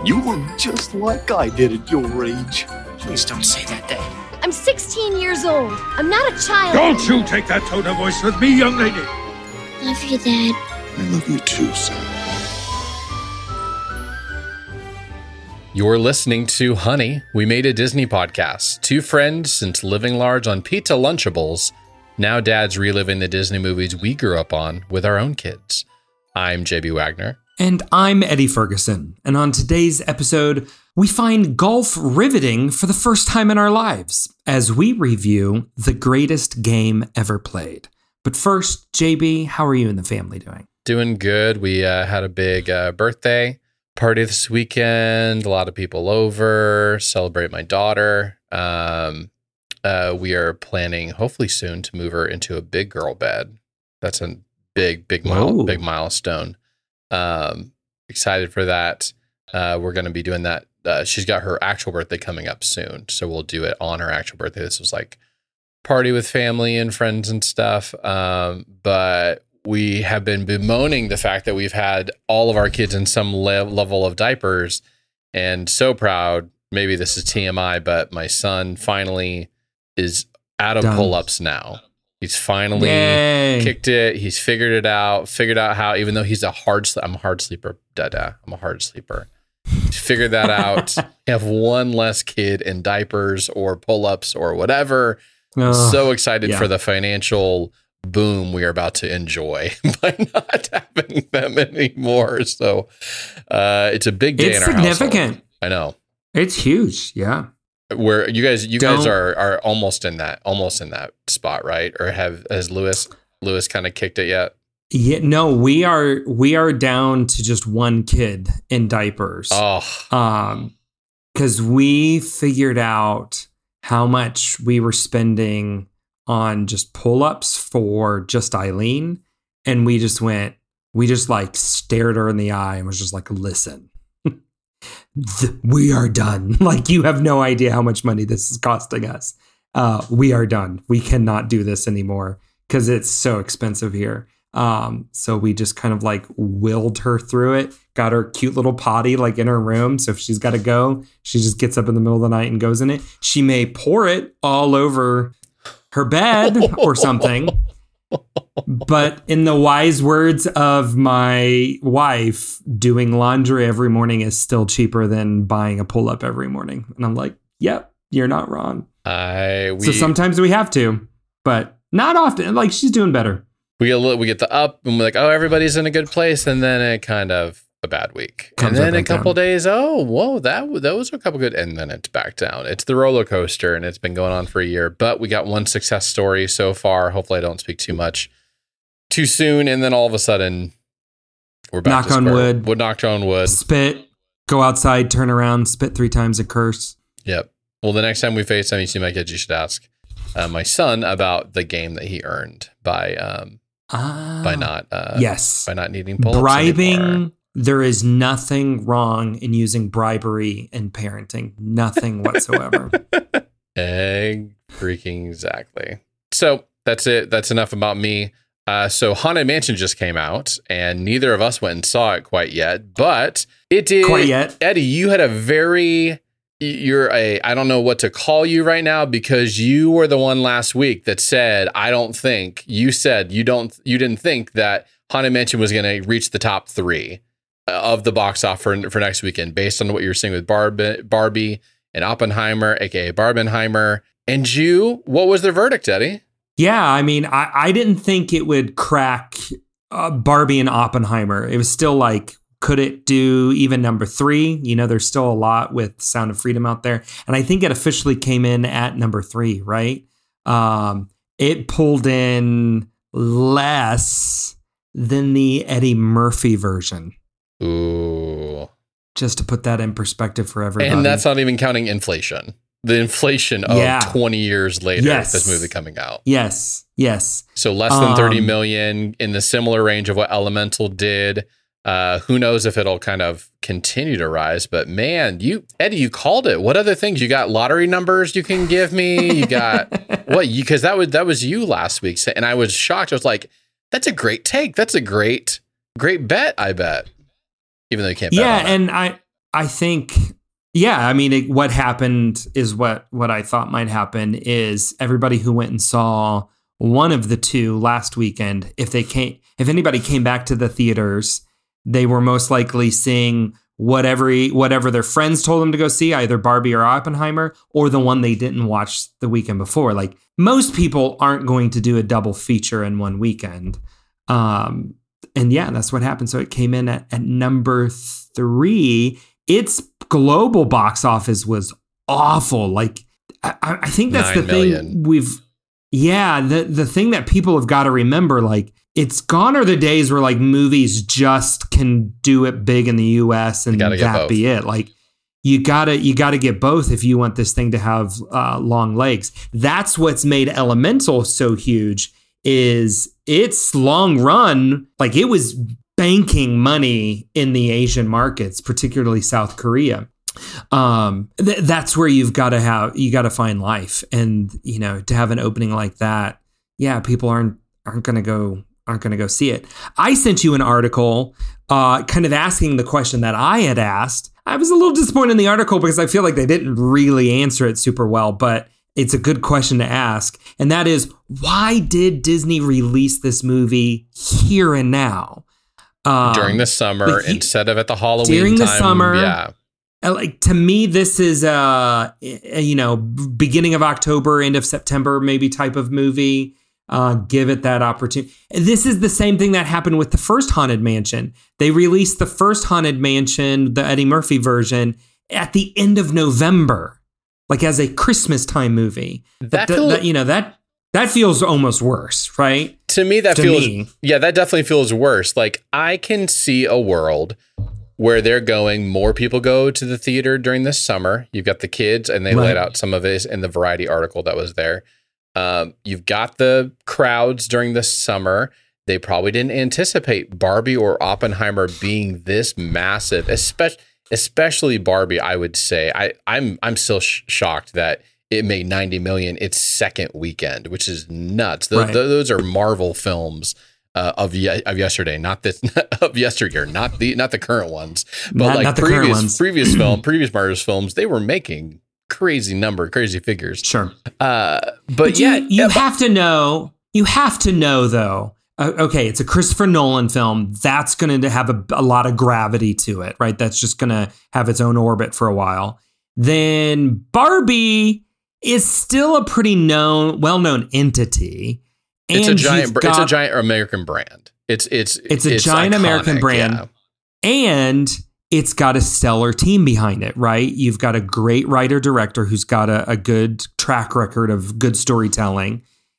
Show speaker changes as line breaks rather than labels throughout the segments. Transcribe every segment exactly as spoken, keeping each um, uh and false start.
You look just like I did at your age.
Please don't say that, Dad.
I'm sixteen years old. I'm not a child.
Don't you take that tone of voice with me, young lady.
Love you, Dad.
I love you too, son.
You're listening to Honey, We Made a Disney Podcast. Two friends since living large on pizza Lunchables. Now dads reliving the Disney movies we grew up on with our own kids. I'm J B Wagner.
And I'm Eddie Ferguson. And on today's episode, we find golf riveting for the first time in our lives as we review the greatest game ever played. But first, J B, how are you and the family doing?
Doing good. We uh, had a big uh, birthday party this weekend. A lot of people over, celebrate my daughter. Um, uh, we are planning, hopefully soon, to move her into a big girl bed. That's a big, big, mile, big milestone. Um, excited for that. Uh, we're going to be doing that. Uh, she's got her actual birthday coming up soon, so we'll do it on her actual birthday. This was like party with family and friends and stuff. Um, but we have been bemoaning the fact that we've had all of our kids in some le- level of diapers, and so proud. Maybe this is T M I, but my son finally is out of
Done.
pull-ups now. He's finally
Yay.
kicked it. He's figured it out, figured out how, even though he's a hard, sl- I'm a hard sleeper, dada. I'm a hard sleeper. He's figured that out. You have one less kid in diapers or pull-ups or whatever. I'm
Oh,
so excited
yeah.
for the financial boom we are about to enjoy by not having them anymore. So uh, it's a big day
It's
in our
significant.
household. I know.
It's huge, yeah.
Where you guys, you guys
Don't-
are are almost in that, almost in that spot, right? Or have has Lewis Lewis kind of kicked it yet?
Yeah, no, we are we are down to just one kid in diapers.
Oh,
Um, because we figured out how much we were spending on just pull-ups for just Eileen, and we just went, we just like stared her in the eye and was just like, listen. Th- we are done. Like, you have no idea how much money this is costing us. Uh, we are done. We cannot do this anymore because it's so expensive here. Um, so we just kind of like willed her through it, got her cute little potty like in her room. So if she's got to go, she just gets up in the middle of the night and goes in it. She may pour it all over her bed or something. But in the wise words of my wife, doing laundry every morning is still cheaper than buying a pull-up every morning. And I'm like, yep, you're not wrong.
I we
so sometimes we have to, but not often. Like, she's doing better.
we get a little, we get the up and we're like, oh, everybody's in a good place, and then it kind of a bad week,
Comes
and then
right
a
back
couple
down.
days, oh, whoa, that those are a couple good, and then it's back down. It's the roller coaster, and it's been going on for a year. But we got one success story so far. Hopefully, I don't speak too much too soon, and then all of a sudden we're back
Knock
to
on
square-
wood.
wood knocked on wood.
Spit, go outside, turn around, spit three times, a curse.
Yep. Well, the next time we FaceTime, you see my kids, you should ask uh, my son about the game that he earned by um
Ah,
by not uh
yes,
by not needing pull-ups
bribing.
anymore.
There is nothing wrong in using bribery in parenting. Nothing whatsoever.
Egg freaking exactly. So that's it. That's enough about me. Uh, so Haunted Mansion just came out, and neither of us went and saw it quite yet, but it did.
Quite yet.
Eddie, you had a very, you're a, I don't know what to call you right now, because you were the one last week that said, I don't think, you said you don't, you didn't think that Haunted Mansion was going to reach the top three of the box office for, for next weekend, based on what you were seeing with Barbie, Barbie and Oppenheimer, aka Barbenheimer. And you, what was their verdict, Eddie?
Yeah, I mean, I, I didn't think it would crack uh, Barbie and Oppenheimer. It was still like, could it do even number three? You know, there's still a lot with Sound of Freedom out there. And I think it officially came in at number three, right? Um, it pulled in less than the Eddie Murphy version.
Ooh.
Just to put that in perspective for everybody.
And that's not even counting inflation. The inflation of
Yeah.
twenty years later,
Yes.
this movie coming out.
Yes, yes.
So less than thirty
Um,
million, in the similar range of what Elemental did. Uh, who knows if it'll kind of continue to rise, but man, you, Eddie, you called it. What other things? You got lottery numbers you can give me? You got what? You, cause that was, that was you last week. And I was shocked. I was like, that's a great take. That's a great, great bet. I bet. Even though you can't bet
Yeah,
on it.
and I I think, yeah, I mean, it, what happened is what, what I thought might happen is everybody who went and saw one of the two last weekend, if they came, if anybody came back to the theaters, they were most likely seeing whatever whatever their friends told them to go see, either Barbie or Oppenheimer, or the one they didn't watch the weekend before. Like, most people aren't going to do a double feature in one weekend. Um, and yeah, that's what happened. So it came in at, at number three. Its global box office was awful. Like, I, I think that's the million. thing we've, yeah, the, the thing that people have got to remember, like, it's gone are the days where like movies just can do it big in the U S and that be it. Like, you gotta you gotta get both if you want this thing to have uh, long legs. That's what's made Elemental so huge. Is its long run, like, it was banking money in the Asian markets, particularly South Korea. Um, th- that's where you've got to have you got to find life, and you know, to have an opening like that, yeah, people aren't aren't going to go. aren't going to go see it. I sent you an article uh, kind of asking the question that I had asked. I was a little disappointed in the article because I feel like they didn't really answer it super well, but it's a good question to ask. And that is, why did Disney release this movie here and now? Um,
during the summer like, instead of at the Halloween
during
time.
the summer.
Yeah.
Like, to me, this is a, you know, beginning of October, end of September, maybe type of movie. Uh, give it that opportunity. This is the same thing that happened with the first Haunted Mansion. They released the first Haunted Mansion, the Eddie Murphy version, at the end of November, like as a Christmas time movie.
That,
th-
feel-
that you know that that feels almost worse, right?
To me, that
to
feels
me.
yeah, that definitely feels worse. Like, I can see a world where they're going, more people go to the theater during this summer. You've got the kids, and they
right.
laid out some of this in the Variety article that was there. Um, you've got the crowds during the summer. They probably didn't anticipate Barbie or Oppenheimer being this massive, especially especially Barbie. I would say I I'm I'm still sh- shocked that it made ninety million its second weekend, which is nuts. Th-
right.
th- those are Marvel films uh, of ye- of yesterday, not this of yesteryear, not the not the current ones, but
not,
like
not
previous previous film previous Marvel films, they were making crazy number, crazy figures.
Sure.
Uh, but,
but
yeah,
you, you
yeah,
have to know, you have to know though, uh, okay, it's a Christopher Nolan film. That's going to have a, a lot of gravity to it, right? That's just going to have its own orbit for a while. Then Barbie is still a pretty known, well-known entity.
It's
and
a giant,
got,
it's a giant American brand. It's, it's,
it's a
it's
giant
iconic,
American brand.
Yeah.
And it's got a stellar team behind it, right? You've got a great writer-director who's got a, a good track record of good storytelling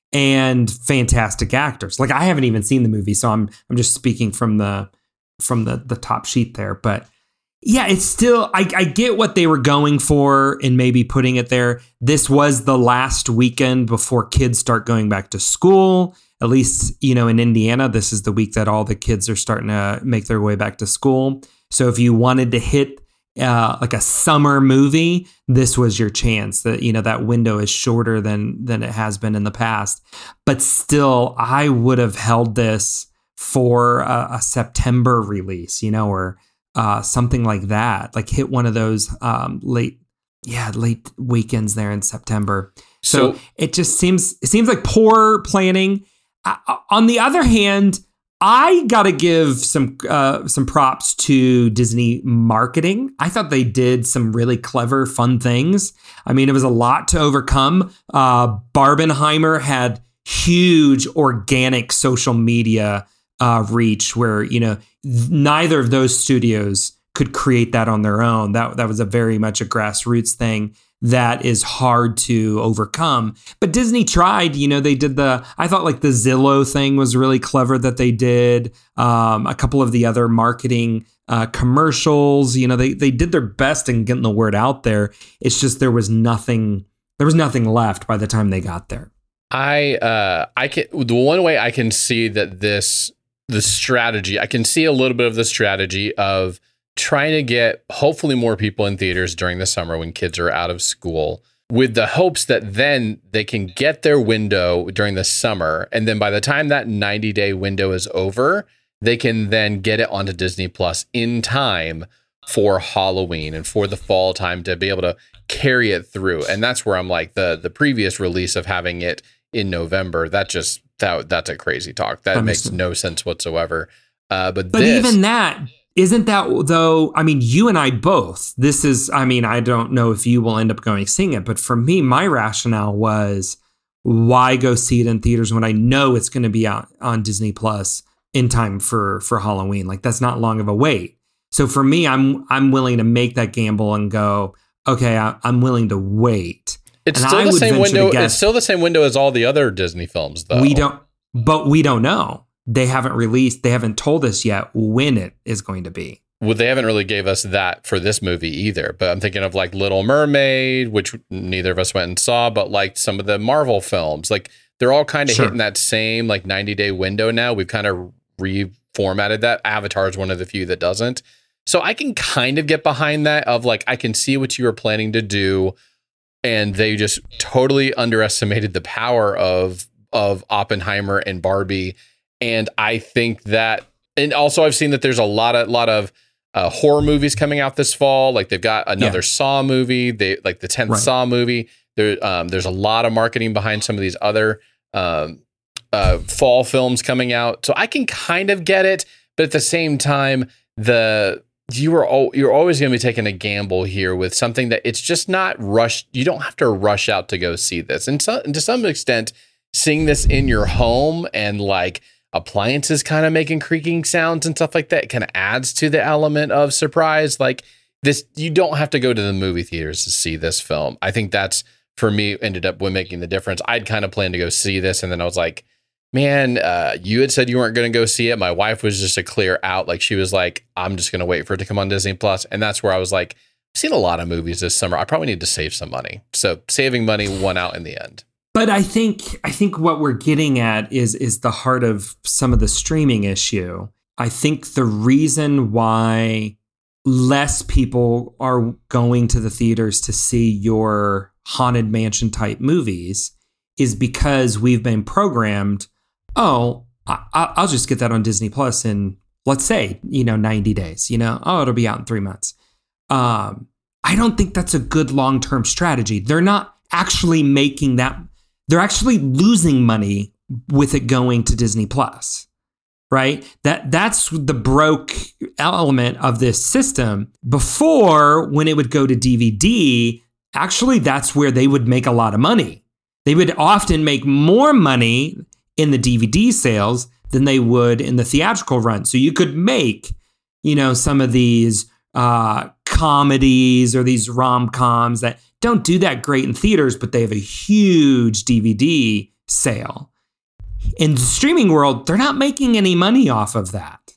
and fantastic actors. Like, I haven't even seen the movie, so I'm I'm just speaking from the from the the top sheet there. But yeah, it's still, I, I get what they were going for and maybe putting it there. This was the last weekend before kids start going back to school. At least, you know, in Indiana, this is the week that all the kids are starting to make their way back to school. So if you wanted to hit uh, like a summer movie, this was your chance. That, you know, that window is shorter than than it has been in the past. But still, I would have held this for a, a September release, you know, or uh, something like that. Like, hit one of those um, late, yeah, late weekends there in September. So, so it just seems it seems like poor planning. Uh, on the other hand, I gotta give some uh, some props to Disney marketing. I thought they did some really clever, fun things. I mean, it was a lot to overcome. Uh, Barbenheimer had huge organic social media uh, reach, where, you know, neither of those studios could create that on their own. That that was a very much a grassroots thing that is hard to overcome. But Disney tried, you know, they did the, I thought like the Zillow thing was really clever that they did. Um, a couple of the other marketing uh, commercials, you know, they, they did their best in getting the word out there. It's just, there was nothing, there was nothing left by the time they got there.
I, uh, I can, the one way I can see that this, the strategy, I can see a little bit of the strategy of trying to get hopefully more people in theaters during the summer when kids are out of school, with the hopes that then they can get their window during the summer. And then by the time that ninety day window is over, they can then get it onto Disney Plus in time for Halloween and for the fall time to be able to carry it through. And that's where I'm like, the the previous release of having it in November, that just that that's a crazy talk. That, that makes, makes no sense whatsoever. Uh, but
but
this,
even that, isn't that though? I mean, you and I both. This is, I mean, I don't know if you will end up going seeing it, but for me, my rationale was, why go see it in theaters when I know it's going to be out on Disney Plus in time for for Halloween? Like, that's not long of a wait. So for me, I'm I'm willing to make that gamble and go, okay, I, I'm willing to wait.
It's
and
still
I
the
would
same window.
Guess,
it's still the same window as all the other Disney films, though.
We don't, but we don't know. They haven't released. They haven't told us yet when it is going to be.
Well, they haven't really gave us that for this movie either. But I'm thinking of like Little Mermaid, which neither of us went and saw, but like some of the Marvel films, like they're all kind of
sure.
hitting that same like ninety day window now. We've kind of reformatted that. Avatar is one of the few that doesn't. So I can kind of get behind that of like, I can see what you were planning to do. And they just totally underestimated the power of of Oppenheimer and Barbie. And I think that, and also I've seen that there's a lot of lot of uh, horror movies coming out this fall. Like they've got another yeah. Saw movie, they like the tenth right. Saw movie. There, um, there's a lot of marketing behind some of these other um, uh, fall films coming out. So I can kind of get it, but at the same time, the you are all, you're always going to be taking a gamble here with something that it's just not rushed. You don't have to rush out to go see this, and, so, and to some extent, seeing this in your home and like appliances kind of making creaking sounds and stuff like that kind of adds to the element of surprise. Like this, you don't have to go to the movie theaters to see this film. I think that's, for me, ended up with making the difference. I'd kind of planned to go see this, and then I was like, man, uh, you had said you weren't going to go see it. My wife was just a clear out. Like she was like, I'm just going to wait for it to come on Disney Plus. And that's where I was like, I've seen a lot of movies this summer. I probably need to save some money. So saving money won out in the end.
But I think I think what we're getting at is is the heart of some of the streaming issue. I think the reason why less people are going to the theaters to see your Haunted Mansion type movies is because we've been programmed, oh, I, I'll just get that on Disney Plus in, let's say, you know, ninety days, you know, oh, it'll be out in three months. Um, I don't think that's a good long-term strategy. They're not actually making that. They're actually losing money with it going to Disney Plus, right? That that's the broke element of this system. Before, when it would go to D V D, actually that's where they would make a lot of money. They would often make more money in the D V D sales than they would in the theatrical run. So you could make, you know, some of these uh, comedies or these rom-coms that don't do that great in theaters, but they have a huge D V D sale. In the streaming world, they're not making any money off of that.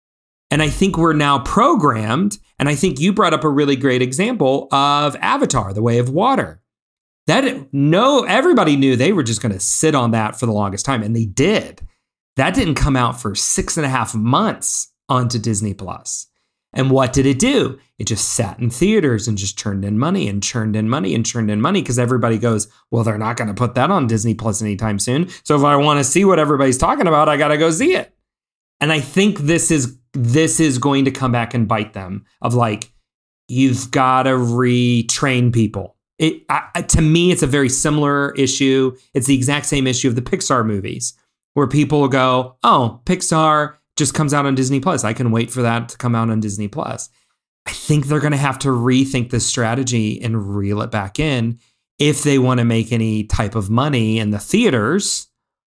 And I think we're now programmed, and I think you brought up a really great example of Avatar, The Way of Water. That no, everybody knew they were just going to sit on that for the longest time, and they did. That didn't come out for six and a half months onto Disney Plus. And what did it do? It just sat in theaters and just churned in money and churned in money and churned in money because everybody goes, well, they're not going to put that on Disney Plus anytime soon. So if I want to see what everybody's talking about, I got to go see it. And I think this is this is going to come back and bite them of like, you've got to retrain people. It I, to me, it's a very similar issue. It's the exact same issue of the Pixar movies where people go, oh, Pixar just comes out on Disney Plus. I can wait for that to come out on Disney Plus. I think they're going to have to rethink this strategy and reel it back in if they want to make any type of money in the theaters.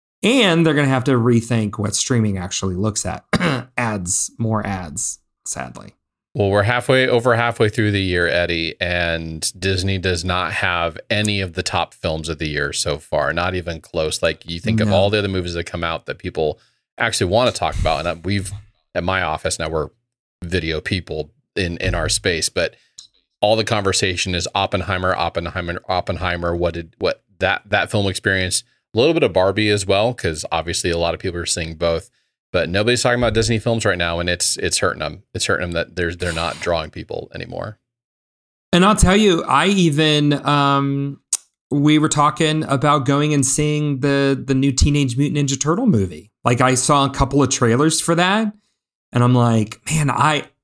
And they're going to have to rethink what streaming actually looks at. Ads, more ads, sadly.
Well, we're halfway over halfway through the year, Eddie, and Disney does not have any of the top films of the year so far, not even close. Like you think no. of all the other movies that come out that people actually want to talk about. And we've, at my office now, we're video people in, in our space, but all the conversation is Oppenheimer, Oppenheimer, Oppenheimer. What did, what that, that film experience, a little bit of Barbie as well. Cause obviously a lot of people are seeing both, but nobody's talking about Disney films right now. And it's, it's hurting them. It's hurting them that there's, they're not drawing people anymore.
And I'll tell you, I even, um, we were talking about going and seeing the the new Teenage Mutant Ninja Turtle movie. Like I saw a couple of trailers for that and I'm like, man, I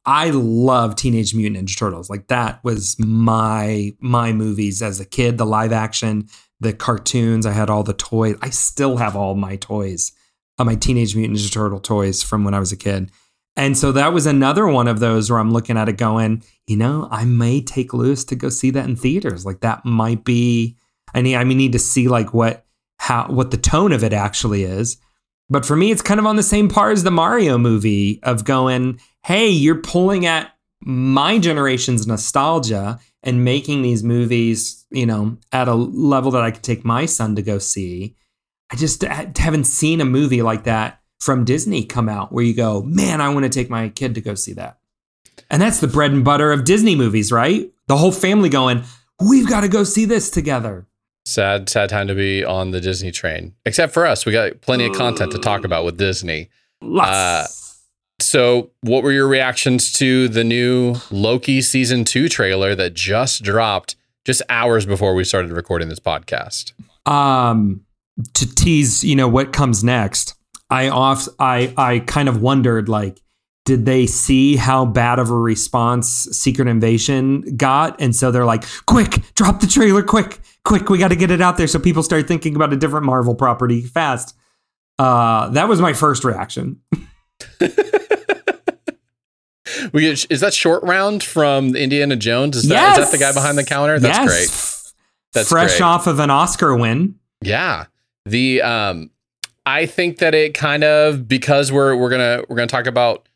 I love Teenage Mutant Ninja Turtles. Like that was my my movies as a kid, the live action, the cartoons. I had all the toys. I still have all my toys, uh, my Teenage Mutant Ninja Turtle toys from when I was a kid. And so that was another one of those where I'm looking at it going, you know, I may take Lewis to go see that in theaters. Like that might be, I need, I mean, need to see like what, how, what the tone of it actually is. But for me, it's kind of on the same par as the Mario movie of going, hey, you're pulling at my generation's nostalgia and making these movies, you know, at a level that I could take my son to go see. I just haven't seen a movie like that from Disney come out where you go, man, I want to take my kid to go see that. And that's the bread and butter of Disney movies, right? The whole family going, we've got to go see this together.
Sad, sad time to be on the Disney train. Except for us, we got plenty of content to talk about with Disney.
Lots.
Uh, so what were your reactions to the new Loki season two trailer that just dropped just hours before we started recording this podcast?
Um, to tease, you know, what comes next. I off, I, I kind of wondered, like, did they see how bad of a response Secret Invasion got? And so they're like, quick, drop the trailer, quick, quick, we got to get it out there so people start thinking about a different Marvel property fast. Uh, that was my first reaction.
we get, is that Short Round from Indiana Jones? Is that,
yes!
is that the guy behind the counter? That's
yes!
great. That's
fresh
great.
Off of an Oscar win.
Yeah. The, um, I think that it kind of, because we're, we're going to, we're going to talk about,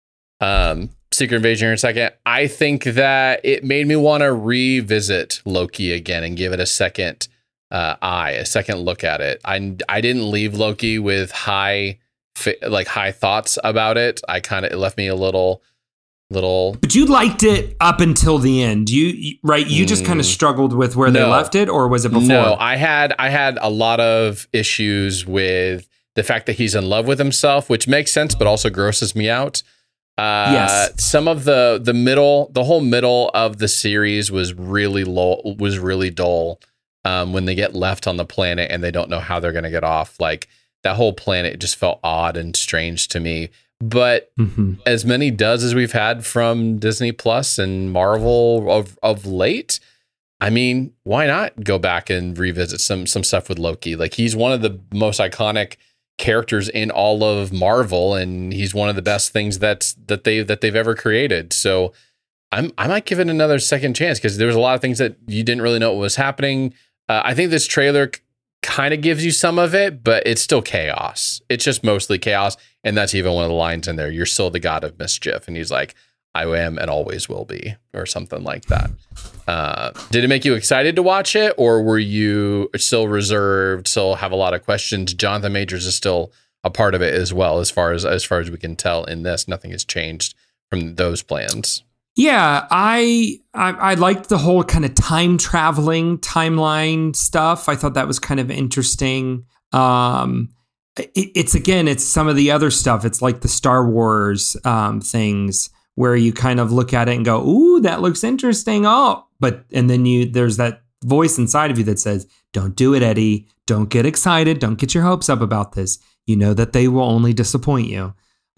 um, Secret Invasion here in a second. I think that it made me want to revisit Loki again and give it a second, uh, eye, a second look at it. I, I didn't leave Loki with high, like high thoughts about it. I kind of, it left me a little, little,
but you liked it up until the end. You, you right. You just kind of struggled with where
no,
they left it, or was it before?
No, I had, I had a lot of issues with the fact that he's in love with himself, which makes sense, but also grosses me out. Uh,
yes.
Some of the, the middle, the whole middle of the series was really low, was really dull. Um, when they get left on the planet and they don't know how they're going to get off, like that whole planet just felt odd and strange to me. But mm-hmm. as many does as we've had from Disney Plus and Marvel of, of late, I mean, why not go back and revisit some, some stuff with Loki? Like he's one of the most iconic characters in all of Marvel, and he's one of the best things that's that they that they've ever created. So I'm I might give it another second chance because there was a lot of things that you didn't really know what was happening. Uh, I think this trailer c- kind of gives you some of it, but it's still chaos. It's just mostly chaos, and that's even one of the lines in there. You're still the god of mischief, and he's like, I am and always will be, or something like that. Uh, did it make you excited to watch it, or were you still reserved, still have a lot of questions? Jonathan Majors is still a part of it as well, as far as as far as we can tell in this. Nothing has changed from those plans.
Yeah, I, I I liked the whole kind of time traveling timeline stuff. I thought that was kind of interesting. Um, it, it's again, it's some of the other stuff. It's like the Star Wars um, things, where you kind of look at it and go, ooh, that looks interesting. Oh, but, and then you, there's that voice inside of you that says, don't do it, Eddie. Don't get excited. Don't get your hopes up about this. You know that they will only disappoint you.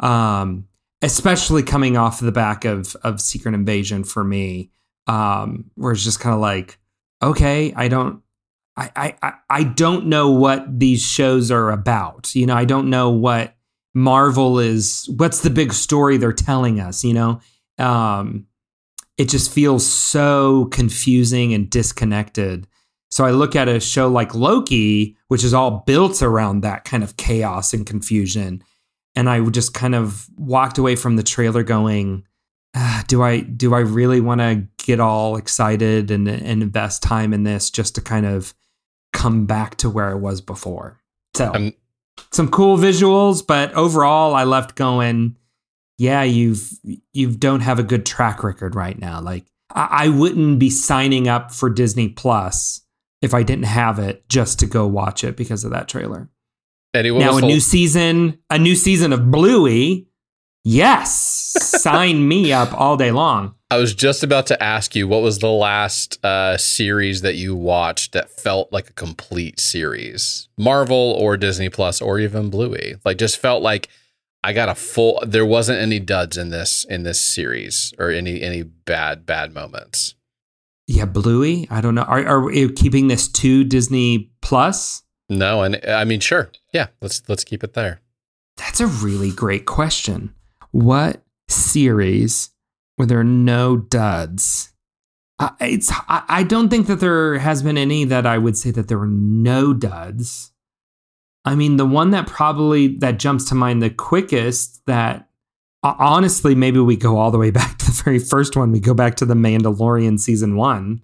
Um, especially coming off the back of, of Secret Invasion for me, um, where it's just kind of like, okay, I don't, I, I, I don't know what these shows are about. You know, I don't know what Marvel is, what's the big story they're telling us, you know? Um, it just feels so confusing and disconnected. So I look at a show like Loki, which is all built around that kind of chaos and confusion. And I just kind of walked away from the trailer going, ah, do I, do I really want to get all excited and, and invest time in this just to kind of come back to where I was before? So I'm, some cool visuals, but overall I left going, yeah, you've, you don't have a good track record right now. Like I, I wouldn't be signing up for Disney Plus if I didn't have it just to go watch it because of that trailer.
Eddie, what
now
was
a
whole-
new season, a new season of Bluey. Yes. Sign me up all day long.
I was just about to ask you, what was the last uh, series that you watched that felt like a complete series? Marvel or Disney Plus or even Bluey? Like just felt like I got a full. There wasn't any duds in this in this series or any any bad bad moments.
Yeah, Bluey. I don't know. Are are we keeping this to Disney Plus?
No, and I mean, sure, yeah. Let's let's keep it there.
That's a really great question. What series where there are no duds? Uh, it's I, I don't think that there has been any that I would say that there were no duds. I mean, the one that probably that jumps to mind the quickest that uh, honestly, maybe we go all the way back to the very first one. We go back to the Mandalorian season one.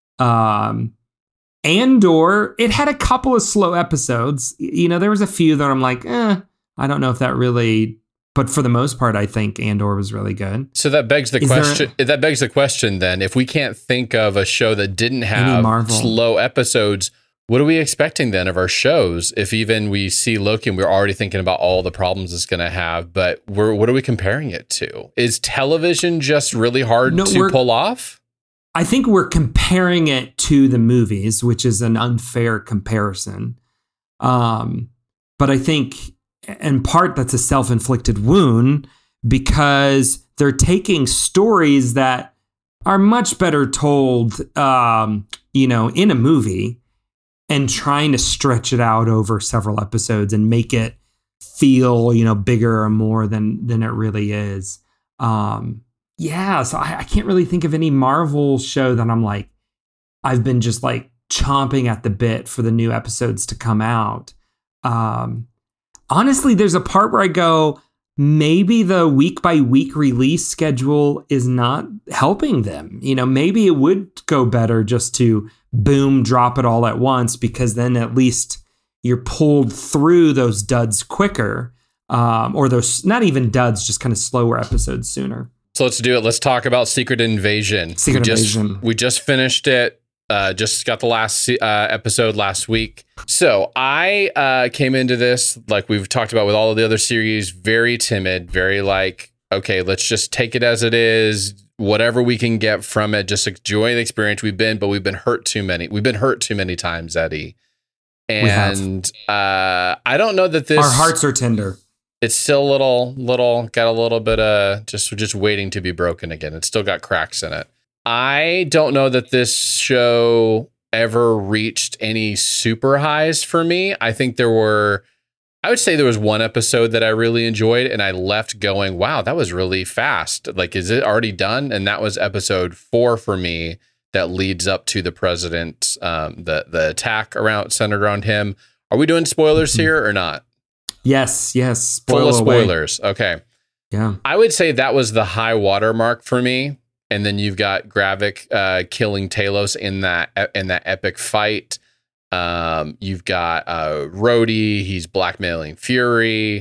Um, Andor, it had a couple of slow episodes. You know, there was a few that I'm like, eh, I don't know if that really, but for the most part, I think Andor was really good.
So that begs the
Is
question. That begs the question. Then, if we can't think of a show that didn't have slow episodes, what are we expecting then of our shows? If even we see Loki and we're already thinking about all the problems it's going to have, but we're what are we comparing it to? Is television just really hard
no,
to pull off?
I think we're comparing it to the movies, which is an unfair comparison. Um, but I think in part that's a self-inflicted wound because they're taking stories that are much better told, um, you know, in a movie and trying to stretch it out over several episodes and make it feel, you know, bigger or more than than it really is. Um, yeah, so I, I can't really think of any Marvel show that I'm like, I've been just like chomping at the bit for the new episodes to come out. Um, honestly, there's a part where I go, maybe the week by week release schedule is not helping them. You know, maybe it would go better just to boom, drop it all at once, because then at least you're pulled through those duds quicker, um, or those not even duds, just kind of slower episodes sooner.
So let's do it. Let's talk about Secret Invasion.
Secret
we just,
Invasion.
We just finished it. Uh, just got the last uh, episode last week. So I uh, came into this, like we've talked about with all of the other series, very timid, very like, okay, let's just take it as it is. Whatever we can get from it, just enjoy the experience. We've been, but we've been hurt too many. We've been hurt too many times, Eddie. And uh, I don't know that this.
Our hearts are tender.
It's still a little, little, got a little bit of just, just waiting to be broken again. It's still got cracks in it. I don't know that this show ever reached any super highs for me. I think there were, I would say there was one episode that I really enjoyed and I left going, wow, that was really fast. Like, is it already done? And that was episode four for me that leads up to the president, um, the, the attack around centered around him. Are we doing spoilers mm-hmm. here or not?
Yes, yes. Spoil
Full of
away.
spoilers. Okay.
Yeah.
I would say that was the high water mark for me. And then you've got Gravik uh, killing Talos in that in that epic fight. Um, you've got uh, Rhodey. He's blackmailing Fury.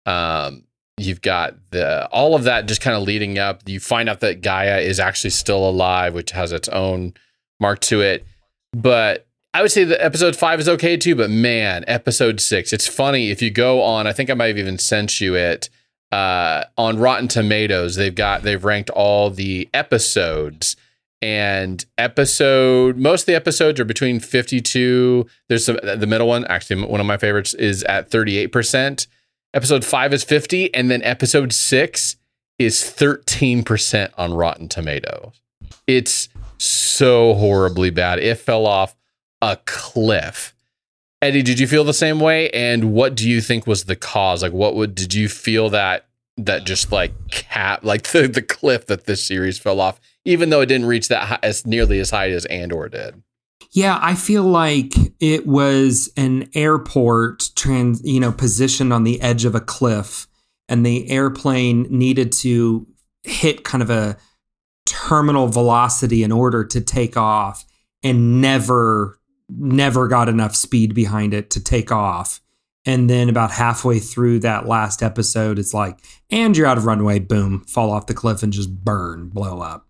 Um, you've got the all of that just kind of leading up. You find out that Gaia is actually still alive, which has its own mark to it. But I would say that episode five is okay too. But man, episode six, it's funny if you go on. I think I might have even sent you it. Uh, on Rotten Tomatoes, they've got they've ranked all the episodes, and episode most of the episodes are between fifty-two. There's some, the middle one, actually one of my favorites, is at thirty-eight percent. Episode five is fifty, and then episode six is thirteen percent on Rotten Tomatoes. It's so horribly bad. It fell off a cliff. Eddie, did you feel the same way? And what do you think was the cause? Like, what would did you feel that that just like cap like the, the cliff that this series fell off, even though it didn't reach that high, as nearly as high as Andor did?
Yeah, I feel like it was an airport trans, you know, positioned on the edge of a cliff, and the airplane needed to hit kind of a terminal velocity in order to take off, and never. never got enough speed behind it to take off. And then about halfway through that last episode, it's like, and you're out of runway, boom, fall off the cliff and just burn, blow up.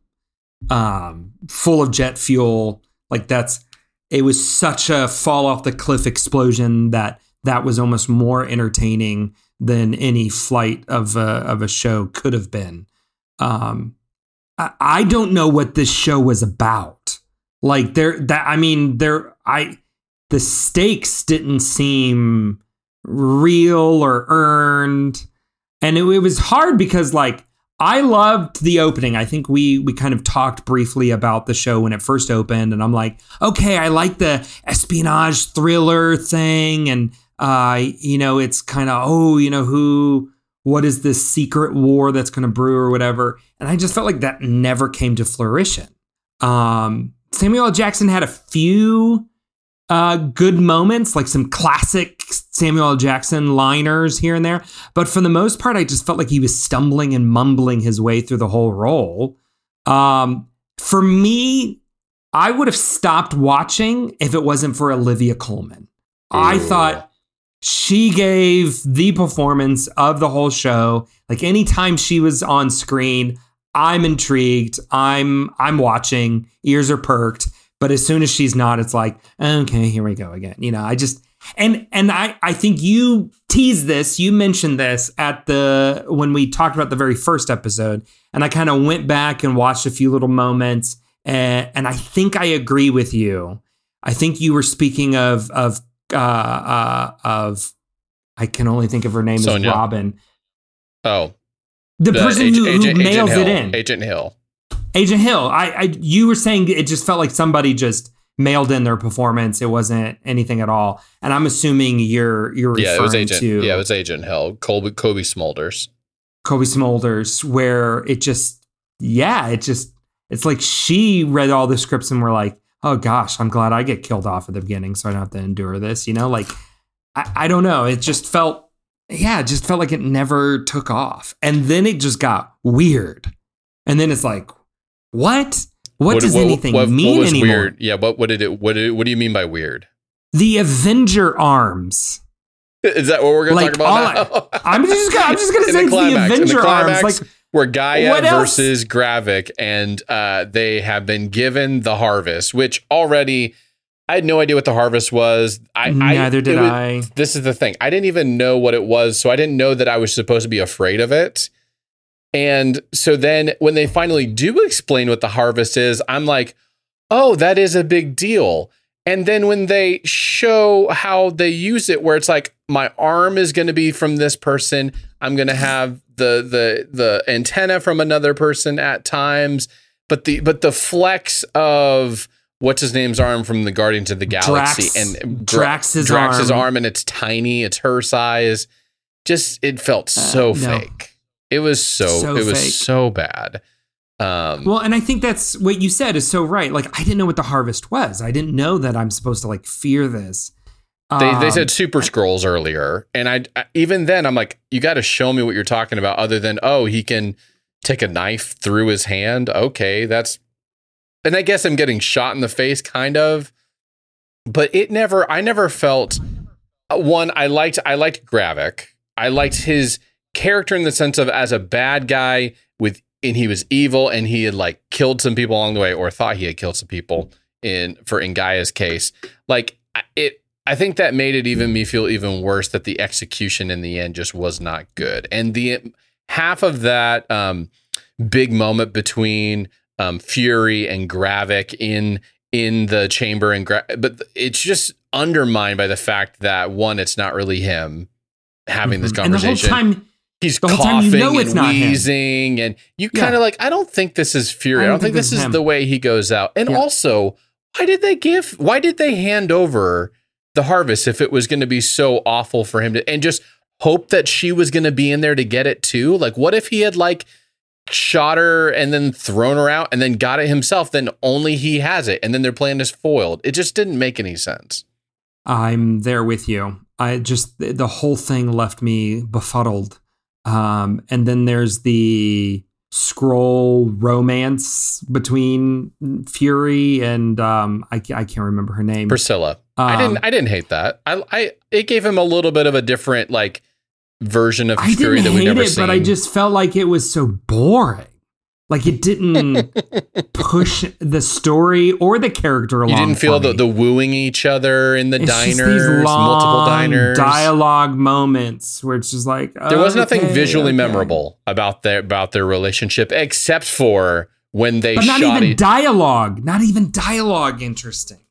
Um, full of jet fuel. Like that's, it was such a fall off the cliff explosion that that was almost more entertaining than any flight of a, of a show could have been. Um, I, I don't know what this show was about. Like there, that I mean, there, I, the stakes didn't seem real or earned, And it, it was hard because like I loved the opening. I think we we kind of talked briefly about the show when it first opened, and I'm like, okay, I like the espionage thriller thing, and uh, you know, it's kind of oh, you know, who, what is this secret war that's going to brew or whatever, and I just felt like that never came to fruition. Um, Samuel L. Jackson had a few uh, good moments, like some classic Samuel L. Jackson liners here and there. But for the most part, I just felt like he was stumbling and mumbling his way through the whole role. Um, for me, I would have stopped watching if it wasn't for Olivia Colman. Ooh. I thought she gave the performance of the whole show. Like anytime she was on screen, I'm intrigued. I'm I'm watching. Ears are perked. But as soon as she's not, it's like, okay, here we go again. You know, I just and and I, I think you teased this. You mentioned this at the when we talked about the very first episode. And I kind of went back and watched a few little moments. And, and I think I agree with you. I think you were speaking of of uh, uh, of I can only think of her name
Sonia.
as Robin.
Oh.
The, the person
Agent,
who, who
Agent,
mails
Agent
it
Hill.
in.
Agent Hill.
Agent Hill. I, I, you were saying it just felt like somebody just mailed in their performance. It wasn't anything at all. And I'm assuming you're you're referring
yeah, it was Agent,
to
yeah, it was Agent Hill. Colby, Kobe Smulders.
Kobe Smulders, where it just, yeah, it just, it's like she read all the scripts and were like, oh gosh, I'm glad I get killed off at the beginning so I don't have to endure this. You know, like, I, I don't know. It just felt, yeah, it just felt like it never took off. And then it just got weird. And then it's like, what? What, what does what, anything
what,
mean
what was
anymore?
Weird? Yeah, what what did it what did it, what do you mean by weird?
The Avenger arms.
Is that what we're going
like,
to talk about now?
I, I'm just gonna, I'm just going to say
the, climax,
the Avenger
the climax,
arms. Like,
where Gaia versus Gravik, and uh, they have been given the harvest, which already I had no idea what the harvest was. I
Neither
I,
did
was,
I.
This is the thing. I didn't even know what it was, so I didn't know that I was supposed to be afraid of it. And so then when they finally do explain what the harvest is, I'm like, oh, that is a big deal. And then when they show how they use it, where it's like, my arm is going to be from this person, I'm going to have the the the antenna from another person at times, but the but the flex of what's his name's arm from the Guardians of the Galaxy
Drax,
and
Drax's,
Drax's
arm.
arm, and it's tiny, it's her size. Just it felt so
uh, no.
fake. It was so,
so
it was
fake.
so bad. Um,
well, and I think that's what you said is so right. Like, I didn't know what the harvest was. I didn't know that I'm supposed to like fear this.
They
um,
they said Super Scrolls earlier, and I, I even then I'm like, you got to show me what you're talking about, other than oh, he can take a knife through his hand. Okay, that's, and I guess I'm getting shot in the face, kind of, but it never. I never felt one. I liked I liked Gravik. I liked his character in the sense of as a bad guy with, and he was evil, and he had like killed some people along the way, or thought he had killed some people in for in Gaia's case. Like it. I think that made it even me feel even worse that the execution in the end just was not good. And the half of that um, big moment between um, Fury and Gravik in in the chamber, and Gra- but it's just undermined by the fact that one, it's not really him having mm-hmm. this conversation.
And the whole time,
he's
the whole
coughing
time you know
and
it's not
wheezing, him. And you
yeah.
kind of like, I don't think this is Fury. I don't, I don't think, think this is him. The way he goes out. And yeah. also, why did they give? Why did they hand over the harvest if it was going to be so awful for him to, and just hope that she was going to be in there to get it too? Like, what if he had like shot her and then thrown her out and then got it himself? Then only he has it, and then their plan is foiled. It just didn't make any sense.
I'm there with you. I just, the whole thing left me befuddled. Um, and then there's the scroll romance between Fury and um, I, I can't remember her name.
Priscilla.
Um,
I didn't. I didn't hate that. I. I. It gave him a little bit of a different like version of
I
Fury that we never
it,
seen.
But I just felt like it was so boring. Like it didn't push the story or the character along.
You didn't feel
the,
the wooing each other in the
it's
diners,
just these long
multiple diners,
dialogue moments where it's just like
there was
okay,
nothing visually
okay.
memorable about their about their relationship, except for when they
but not
shot
even
it.
dialogue. Not even dialogue. Interesting.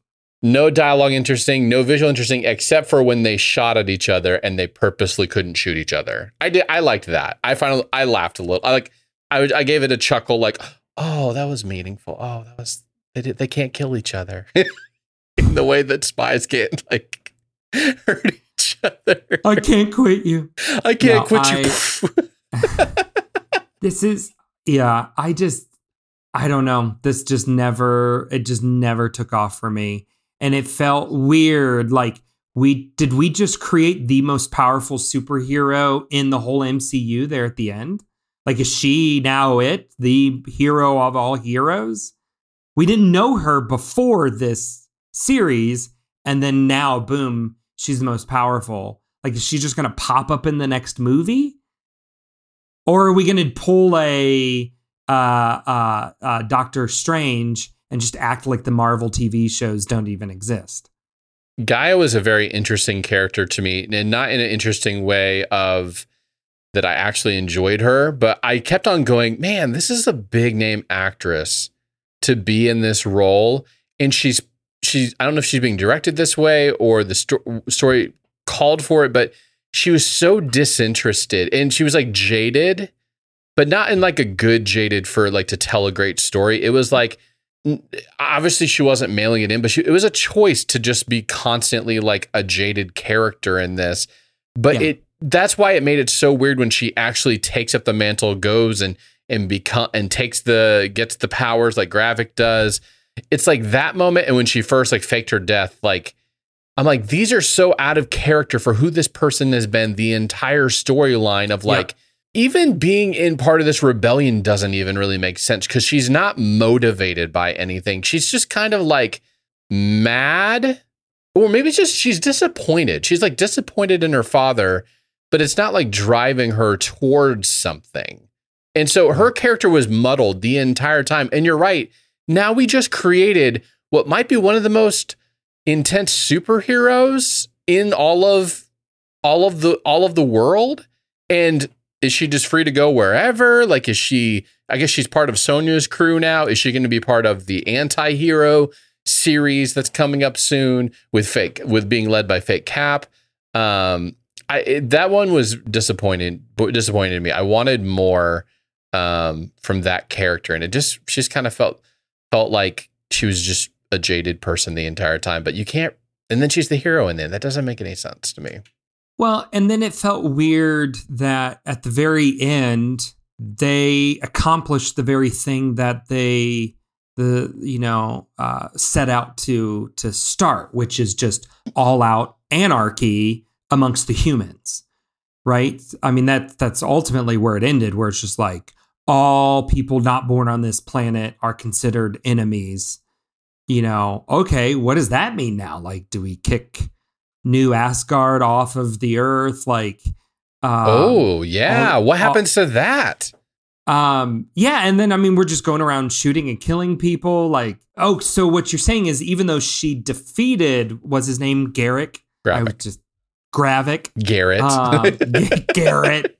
No dialogue interesting, no visual interesting, except for when they shot at each other and they purposely couldn't shoot each other. I did. I liked that. I finally, I laughed a little. I like, I, I gave it a chuckle like, oh, that was meaningful. Oh, that was, they did, they can't kill each other in the way that spies can't like hurt each other.
I can't quit you.
I can't
No,
quit
I-
you.
This is, yeah, I just, I don't know. This just never, it just never took off for me. And it felt weird. Like, we, did we just create the most powerful superhero in the whole M C U there at the end? Like, is she now it, the hero of all heroes? We didn't know her before this series. And then now, boom, she's the most powerful. Like, is she just going to pop up in the next movie? Or are we going to pull a uh, uh, uh, Doctor Strange and just act like the Marvel T V shows don't even exist?
Gaia was a very interesting character to me, and not in an interesting way of that I actually enjoyed her, but I kept on going, man, this is a big name actress to be in this role. And she's, she's, I don't know if she's being directed this way or the sto- story called for it, but she was so disinterested and she was like jaded, but not in like a good jaded for like to tell a great story. It was like, obviously she wasn't mailing it in, but she, it was a choice to just be constantly like a jaded character in this. But yeah. it that's why it made it so weird when she actually takes up the mantle, goes and and become and takes the gets the powers like Gravik does. It's like that moment, and when she first like faked her death, like I'm like, these are so out of character for who this person has been the entire storyline of like. Yep. Even being in part of this rebellion doesn't even really make sense because she's not motivated by anything. She's just kind of like mad, or maybe it's just she's disappointed. She's like disappointed in her father, but it's not like driving her towards something. And so her character was muddled the entire time. And you're right. Now we just created what might be one of the most intense superheroes in all of all of the all of the world. And is she just free to go wherever? Like, is she, I guess she's part of Sonya's crew now. Is she going to be part of the anti-hero series that's coming up soon with fake, with being led by Fake Cap? Um, I, it, that one was disappointing, disappointing to me. I wanted more um, from that character. And it just, she just kind of felt, felt like she was just a jaded person the entire time, but you can't, and then she's the hero in there. That doesn't make any sense to me.
Well, and then it felt weird that at the very end, they accomplished the very thing that they, the you know, uh, set out to to start, which is just all out anarchy amongst the humans, right? I mean, that that's ultimately where it ended, where it's just like all people not born on this planet are considered enemies. You know, okay, what does that mean now? Like, do we kick New Asgard off of the earth? Like, um,
oh yeah, all, what happens all, to that?
Um, yeah, and then I mean, we're just going around shooting and killing people. Like, oh, so what you're saying is, even though she defeated, was his name Garrick?
Gravik.
I would just Gravik,
Garrett,
um, G- Garrett.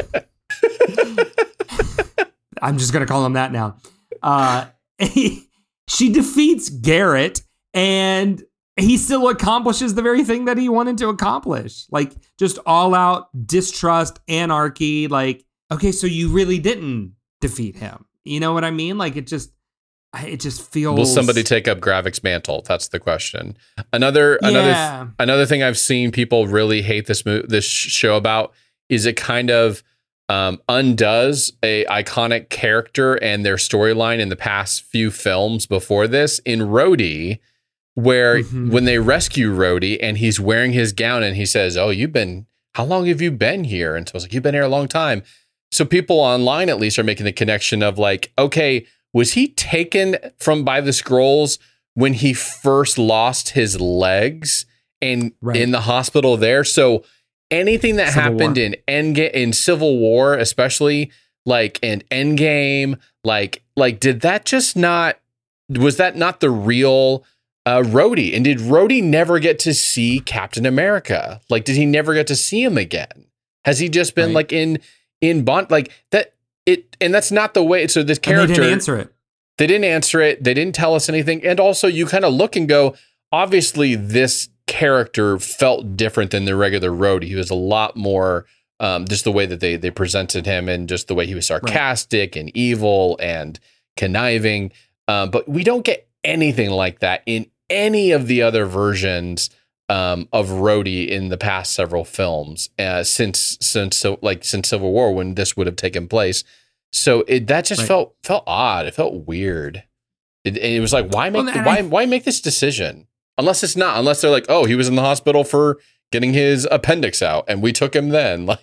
I'm just gonna call him that now. Uh, she defeats Garrett, and he still accomplishes the very thing that he wanted to accomplish. Like, just all out distrust, anarchy. Like, okay, so you really didn't defeat him. You know what I mean? Like, it just, it just feels.
Will somebody take up Gravik's mantle? That's the question. Another,
yeah.
another, another thing I've seen people really hate this mo- this show about is it kind of um, undoes a iconic character and their storyline in the past few films before this. In Rhodey, where mm-hmm. when they rescue Rhodey and he's wearing his gown and he says, oh, you've been, how long have you been here? And so it's like, you've been here a long time. So people online at least are making the connection of like, okay, was he taken from by the Skrulls when he first lost his legs and right. in the hospital there? So anything that Civil happened War. in Endgame, in Civil War, especially like in Endgame, like, like, did that just not, was that not the real Uh, Rhodey? And did Rhodey never get to see Captain America? Like, did he never get to see him again? Has he just been right. like in in Bond? Like that it, and that's not the way. So this character,
and they didn't answer it.
They didn't answer it. They didn't tell us anything. And also, you kind of look and go, obviously this character felt different than the regular Rhodey. He was a lot more um, just the way that they they presented him and just the way he was sarcastic right. and evil and conniving. Um, but we don't get anything like that in any of the other versions um, of Rhodey in the past several films uh, since since so like since Civil War when this would have taken place. So it that just right. felt felt odd. It felt weird. It, it was like, why make well, why I, why make this decision? Unless it's not, unless they're like, oh, he was in the hospital for getting his appendix out and we took him then. Like,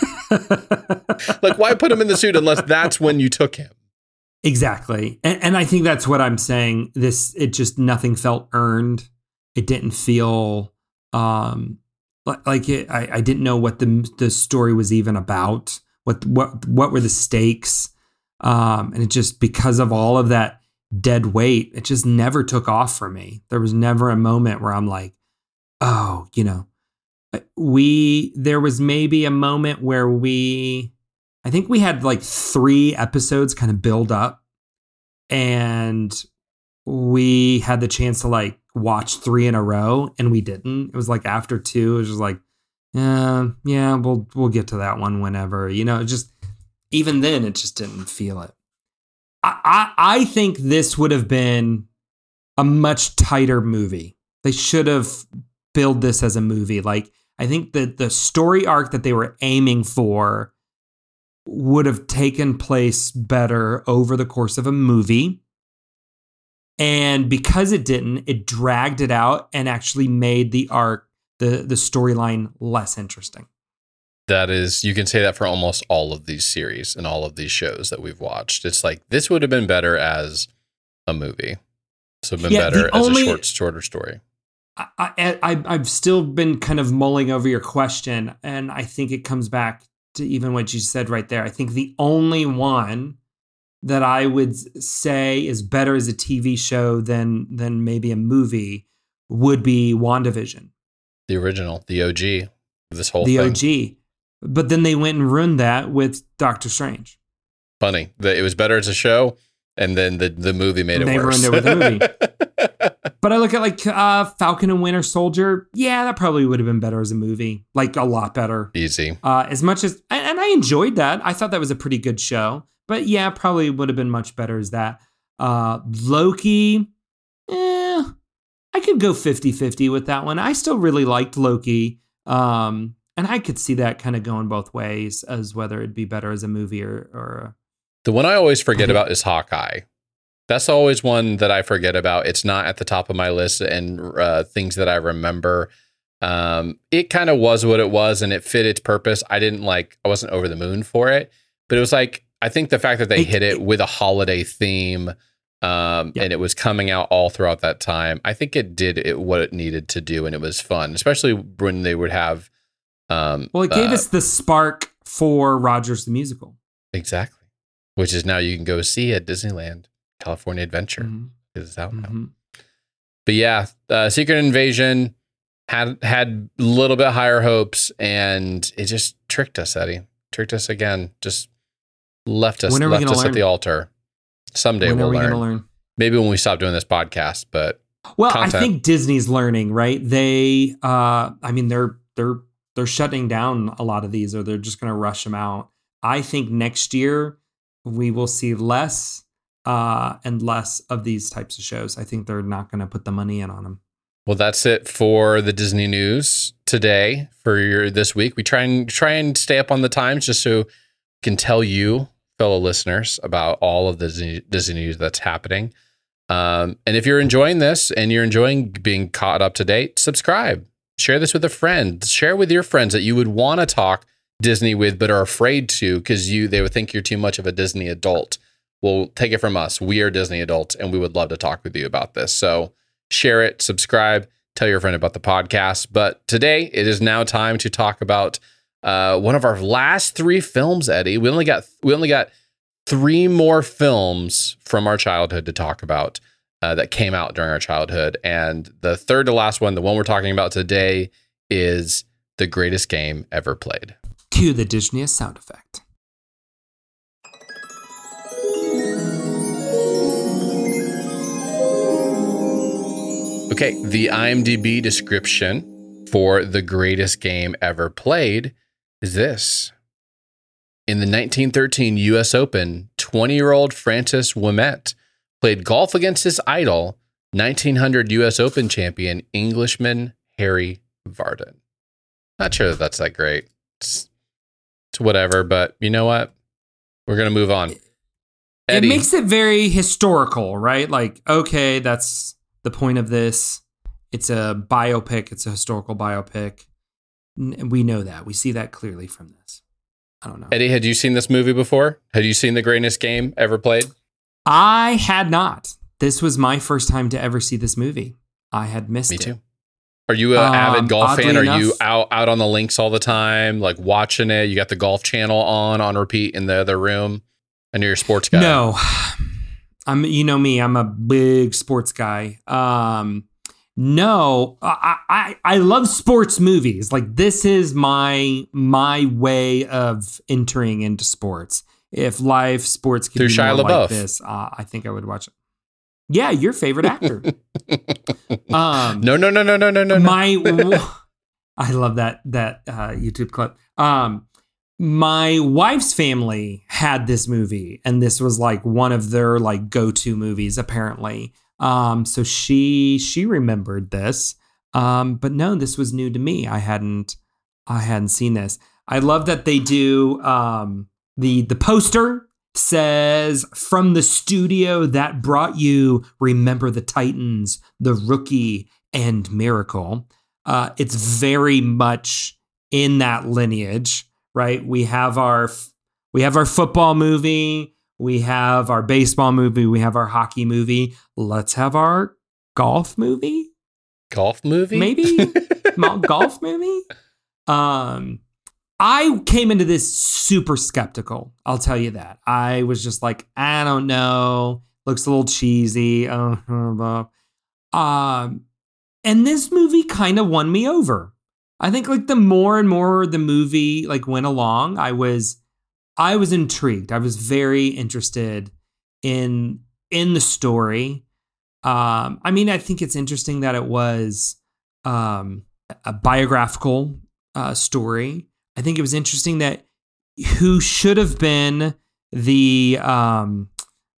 like why put him in the suit unless that's when you took him?
Exactly. And, and I think that's what I'm saying. This, it just, nothing felt earned. It didn't feel um, like it, I, I didn't know what the the story was even about. What, what, what were the stakes? Um, and it just, because of all of that dead weight, it just never took off for me. There was never a moment where I'm like, oh, you know, we, there was maybe a moment where we, I think we had like three episodes kind of build up and we had the chance to like watch three in a row and we didn't. It was like after two, it was just like, yeah, yeah, we'll, we'll get to that one whenever, you know, it just, even then it just didn't feel it. I, I, I think this would have been a much tighter movie. They should have billed this as a movie. Like, I think that the story arc that they were aiming for would have taken place better over the course of a movie. And because it didn't, it dragged it out and actually made the arc, the, the storyline less interesting.
That is, you can say that for almost all of these series and all of these shows that we've watched. It's like, this would have been better as a movie. So it would have been yeah, better as only, a short, shorter story.
I, I, I've still been kind of mulling over your question, and I think it comes back to even what you said right there. I think the only one that I would say is better as a T V show than than maybe a movie would be WandaVision.
The original, the O G, this whole
the
thing.
O G. But then they went and ruined that with Doctor Strange.
Funny that it was better as a show, and then the, the movie made it
they
worse.
They ruined it with the movie. But I look at like uh, Falcon and Winter Soldier. Yeah, that probably would have been better as a movie. Like a lot better.
Easy.
Uh, as much as, and I enjoyed that. I thought that was a pretty good show. But yeah, probably would have been much better as that. Uh, Loki, eh, I could go fifty-fifty with that one. I still really liked Loki. Um, and I could see that kind of going both ways as whether it'd be better as a movie or... or
the one I always forget about is Hawkeye. That's always one that I forget about. It's not at the top of my list and uh, things that I remember. Um, it kind of was what it was and it fit its purpose. I didn't like, I wasn't over the moon for it, but it was like, I think the fact that they it, hit it with a holiday theme um, yeah. and it was coming out all throughout that time, I think it did it what it needed to do. And it was fun, especially when they would have. Um,
well, it gave
uh,
us the spark for Rogers the Musical.
Exactly. Which is now you can go see at Disneyland. California Adventure
mm-hmm.
is out
mm-hmm.
now. But yeah, uh, Secret Invasion had had a little bit higher hopes, and it just tricked us, Eddie. Tricked us again. Just left us left us learn? at the altar. Someday when we'll we learn. learn. Maybe when we stop doing this podcast. But
well,
content.
I think Disney's learning, right? They, uh, I mean, they're they're they're shutting down a lot of these, or they're just going to rush them out. I think next year we will see less. Uh, and less of these types of shows. I think they're not going to put the money in on them.
Well, that's it for the Disney news today for your this week. We try and try and stay up on the times just so we can tell you, fellow listeners, about all of the Disney, Disney news that's happening. Um, and if you're enjoying this and you're enjoying being caught up to date, subscribe. Share this with a friend. Share with your friends that you would want to talk Disney with but are afraid to because you they would think you're too much of a Disney adult. Well, take it from us. We are Disney adults, and we would love to talk with you about this. So share it, subscribe, tell your friend about the podcast. But today, it is now time to talk about uh, one of our last three films, Eddie. We only got we only got three more films from our childhood to talk about uh, that came out during our childhood. And the third to last one, the one we're talking about today, is The Greatest Game Ever Played.
Cue the Disney sound effect.
Okay, the IMDb description for the greatest game ever played is this. In the nineteen thirteen U S Open, twenty-year-old Francis Ouimet played golf against his idol, nineteen hundred U S Open champion Englishman Harry Vardon. Not sure that that's that great. It's, it's whatever, but you know what? We're going to move on. Eddie.
It makes it very historical, right? Like, okay, that's the point of this. It's a biopic. It's a historical biopic. N- We know that. We see that clearly from this. I don't know.
Eddie, had you seen this movie before? Had you seen the greatest game ever played?
I had not. This was my first time to ever see this movie. I had missed
Me
it.
too. Are you an
Um,
avid golf
oddly
fan? Are
enough-
you out out on the links all the time, like watching it? You got the Golf Channel on on repeat in the other room? I know you're a sports guy.
No, I'm. You know me. I'm a big sports guy. Um, no, I, I I love sports movies. Like this is my my way of entering into sports. If live sports could
Through
be
Shia
more
LaBeouf.
like this, uh, I think I would watch it. Yeah, your favorite actor. um,
No, no, no, no, no, no, no. no.
my I love that that uh, YouTube clip. Um, my wife's family had this movie, and this was like one of their like go-to movies, apparently. Um, so she she remembered this. Um, but no, this was new to me. I hadn't I hadn't seen this. I love that they do um, the the poster says from the studio that brought you Remember the Titans, The Rookie, and Miracle. Uh, it's very much in that lineage, right? We have our we have our football movie, we have our baseball movie, we have our hockey movie. Let's have our golf movie,
Golf movie?
maybe Mo- golf movie. Um, I came into this super skeptical. I'll tell you that. I was just like, I don't know. Looks a little cheesy. Uh, uh, uh. Um, and this movie kind of won me over. I think like the more and more the movie like went along, I was, I was intrigued. I was very interested in in the story. Um, I mean, I think it's interesting that it was um, a biographical uh, story. I think it was interesting that who should have been the um,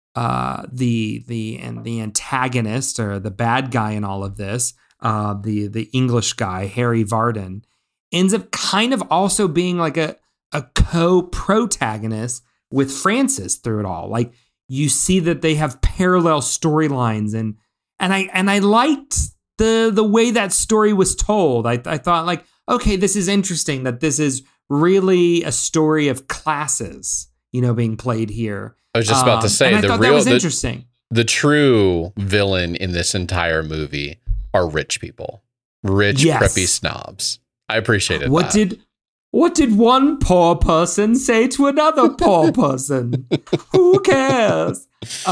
uh, the the and the antagonist or the bad guy in all of this, uh, the the English guy Harry Vardon, ends up kind of also being like a a co-protagonist with Francis through it all. Like you see that they have parallel storylines, and and I and I liked the the way that story was told. I I thought like, okay, this is interesting that this is really a story of classes, you know, being played here.
I was just about
Um,
to say
and I
the
thought
real
that was
the,
interesting.
the true villain in this entire movie are rich people, rich
Yes.
preppy snobs. I appreciated
What
that.
did what did one poor person say to another poor person? Who cares?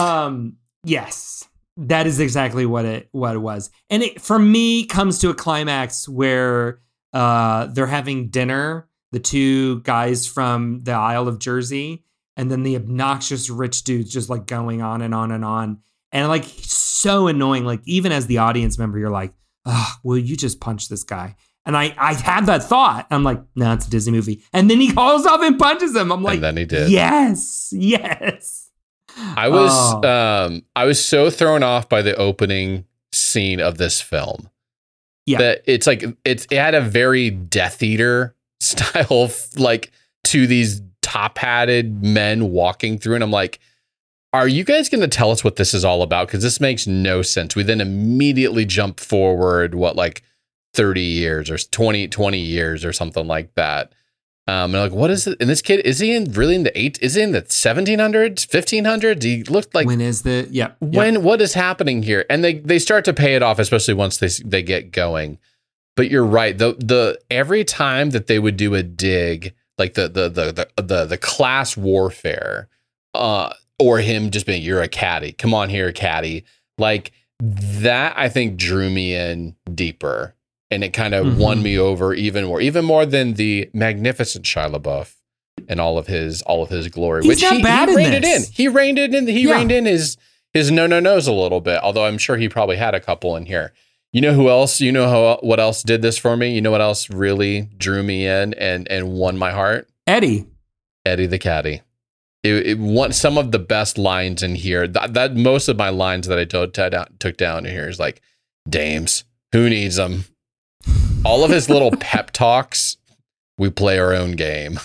Um, yes, that is exactly what it what it was, and it for me comes to a climax where uh, they're having dinner, the two guys from the Isle of Jersey, and then the obnoxious rich dudes just like going on and on and on, and like so annoying. Like even as the audience member, you're like, oh, will you just punch this guy? And I, I had that thought. I'm like, no, nah, it's a Disney movie. And then he calls off and punches him. I'm like,
and then he did.
yes, yes.
I was
Oh.
um I was so thrown off by the opening scene of this film.
Yeah.
That it's like it's it had a very Death Eater style like to these top-hatted men walking through, and I'm like, are you guys going to tell us what this is all about? Because this makes no sense. We then immediately jump forward what like thirty years or twenty, twenty years or something like that. Um, and like, what is it? And this kid, is he in really in the eight? Is he in the seventeen hundreds, fifteen hundreds? He looked like
when is the, yeah.
when,
yeah.
what is happening here? And they, they start to pay it off, especially once they, they get going. But you're right. The, the, every time that they would do a dig, like the, the, the, the, the, the class warfare, uh, or him just being, you're a caddy. Come on here, caddy. Like that, I think drew me in deeper. And it kind of
Mhm.
won me over even more, even more than the magnificent Shia LaBeouf and all of his all of his glory.
He's
which
not
he,
bad
he
in
reined it in.
this.
He reined it in. He
Yeah.
reined in his his no no nos a little bit. Although I'm sure he probably had a couple in here. You know who else? You know how what else did this for me? You know what else really drew me in and and won my heart?
Eddie.
Eddie the Caddy. It, it won some of the best lines in here. That, that most of my lines that I told, t- took down in here is like, Dames, who needs them? All of his little pep talks. We play our own game.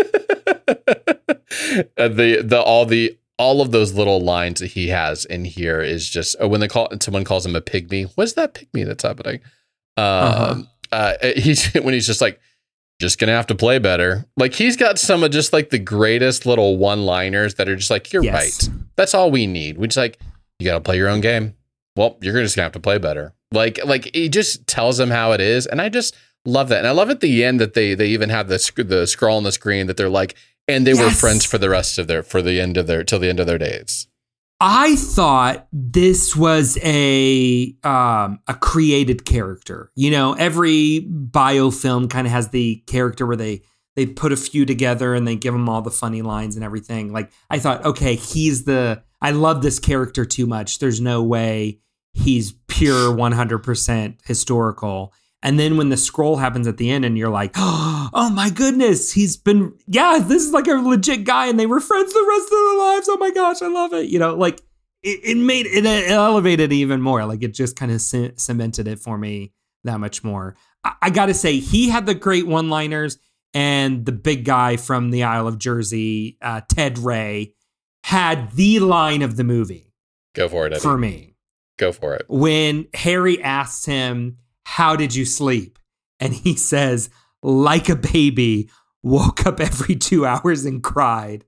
the the all the all of those little lines that he has in here is just oh, when they call someone calls him a pygmy. What's that pygmy that's happening? Um, uh-huh. uh, he's when he's just like, just gonna have to play better. Like he's got some of just like the greatest little one-liners that are just like, you're
yes.
right. That's all we need. We just like, you got to play your own game. Well, you're just gonna have to play better. Like like he just tells them how it is, and I just love that. And I love at the end that they they even have the sc- the scroll on the screen that they're like. And they yes. were friends for the rest of their, for the end of their, till the end of their days.
I thought this was a, um, a created character. You know, every biofilm kind of has the character where they, they put a few together and they give them all the funny lines and everything. Like I thought, okay, he's the, I love this character too much. There's no way he's pure one hundred percent historical. And then when the scroll happens at the end and you're like, oh my goodness, he's been, yeah, this is like a legit guy and they were friends the rest of their lives. Oh my gosh, I love it. You know, like it, it made it, it elevated it even more. Like it just kind of c- cemented it for me that much more. I, I got to say, he had the great one-liners, and the big guy from the Isle of Jersey, uh, Ted Ray, had the line of the movie.
Go for it, Eddie.
For me.
Go for it.
When Harry asks him, how did you sleep? And he says, like a baby, woke up every two hours and cried.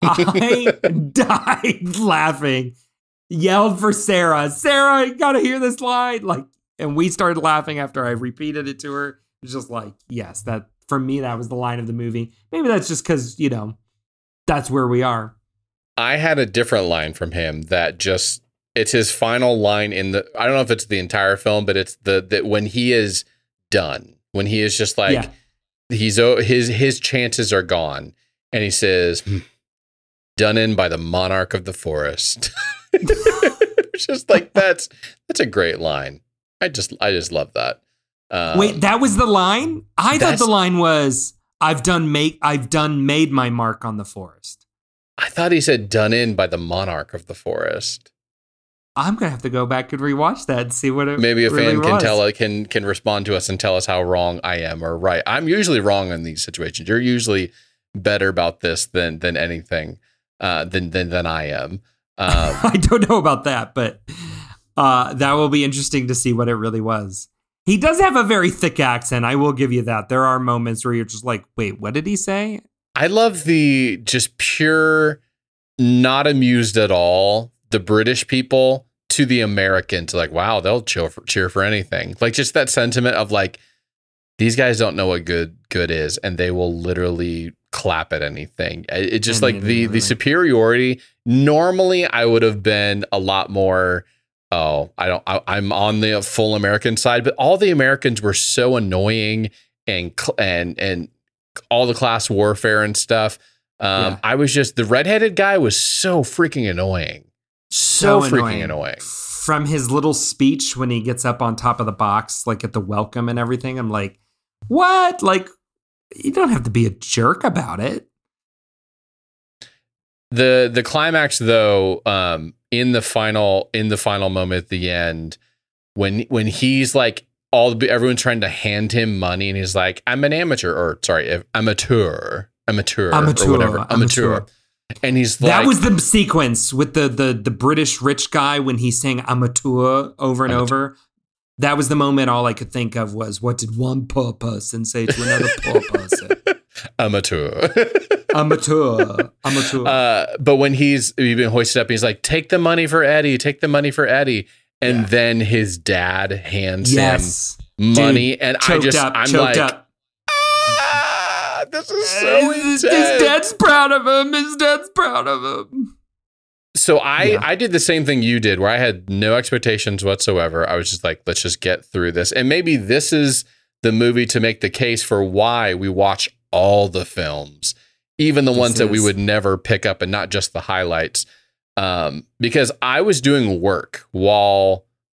I died laughing, yelled for Sarah, Sarah, you gotta hear this line. Like, and we started laughing after I repeated it to her. It was just like, yes, that for me, that was the line of the movie. Maybe that's just because, you know, that's where we are.
I had a different line from him that just, it's his final line in the, I don't know if it's the entire film, but it's the, that when he is done, when he is just like, yeah. he's, his, his chances are gone. And he says, hmm, done in by the monarch of the forest. It's just like, that's, that's a great line. I just, I just love that. Um,
Wait, that was the line? I thought the line was, I've done make, I've done made my mark on the forest.
I thought he said done in by the monarch of the forest.
I'm gonna have to go back and rewatch that and see what it
maybe a
really
fan can
was.
tell can can respond to us and tell us how wrong I am or right. I'm usually wrong in these situations. You're usually better about this than than anything uh, than than than I am. Um,
I don't know about that, but uh, that will be interesting to see what it really was. He does have a very thick accent. I will give you that. There are moments where you're just like, wait, what did he say?
I love the just pure, not amused at all. The British people to the Americans, like, wow, they'll cheer for, cheer for anything. Like just that sentiment of like, these guys don't know what good good is, and they will literally clap at anything. It, it just I mean, like the really. the superiority. Normally, I would have been a lot more. Oh, I don't. I, I'm on the full American side, but all the Americans were so annoying and and and all the class warfare and stuff. Um, yeah. I was just the redheaded guy was so freaking annoying. So, so freaking annoying. annoying.
From his little speech when he gets up on top of the box, like at the welcome and everything, I'm like, what? Like, you don't have to be a jerk about it.
The the climax, though, um, in the final in the final moment at the end, when when he's like, all everyone's trying to hand him money, and he's like, I'm an amateur, or sorry, amateur, amateur,
amateur
or whatever, amateur.
amateur.
And he's like,
that was the sequence with the the the British rich guy when he's saying amateur over and amateur. over. That was the moment. All I could think of was, what did one poor person say to another poor person?
Amateur,
amateur, amateur.
Uh, but when he's he's been hoisted up, he's like, take the money for Eddie, take the money for Eddie. And yeah. then his dad hands
yes.
him money.
Dude,
and I just,
up,
I'm like,
up.
this is so intense.
His dad's proud of him. His dad's proud of him.
So I,
yeah.
I did the same thing you did, where I had no expectations whatsoever. I was just like, let's just get through this. And maybe this is the movie to make the case for why we watch all the films, even the this ones is. that we would never pick up and not just the highlights. Um, because I was doing work while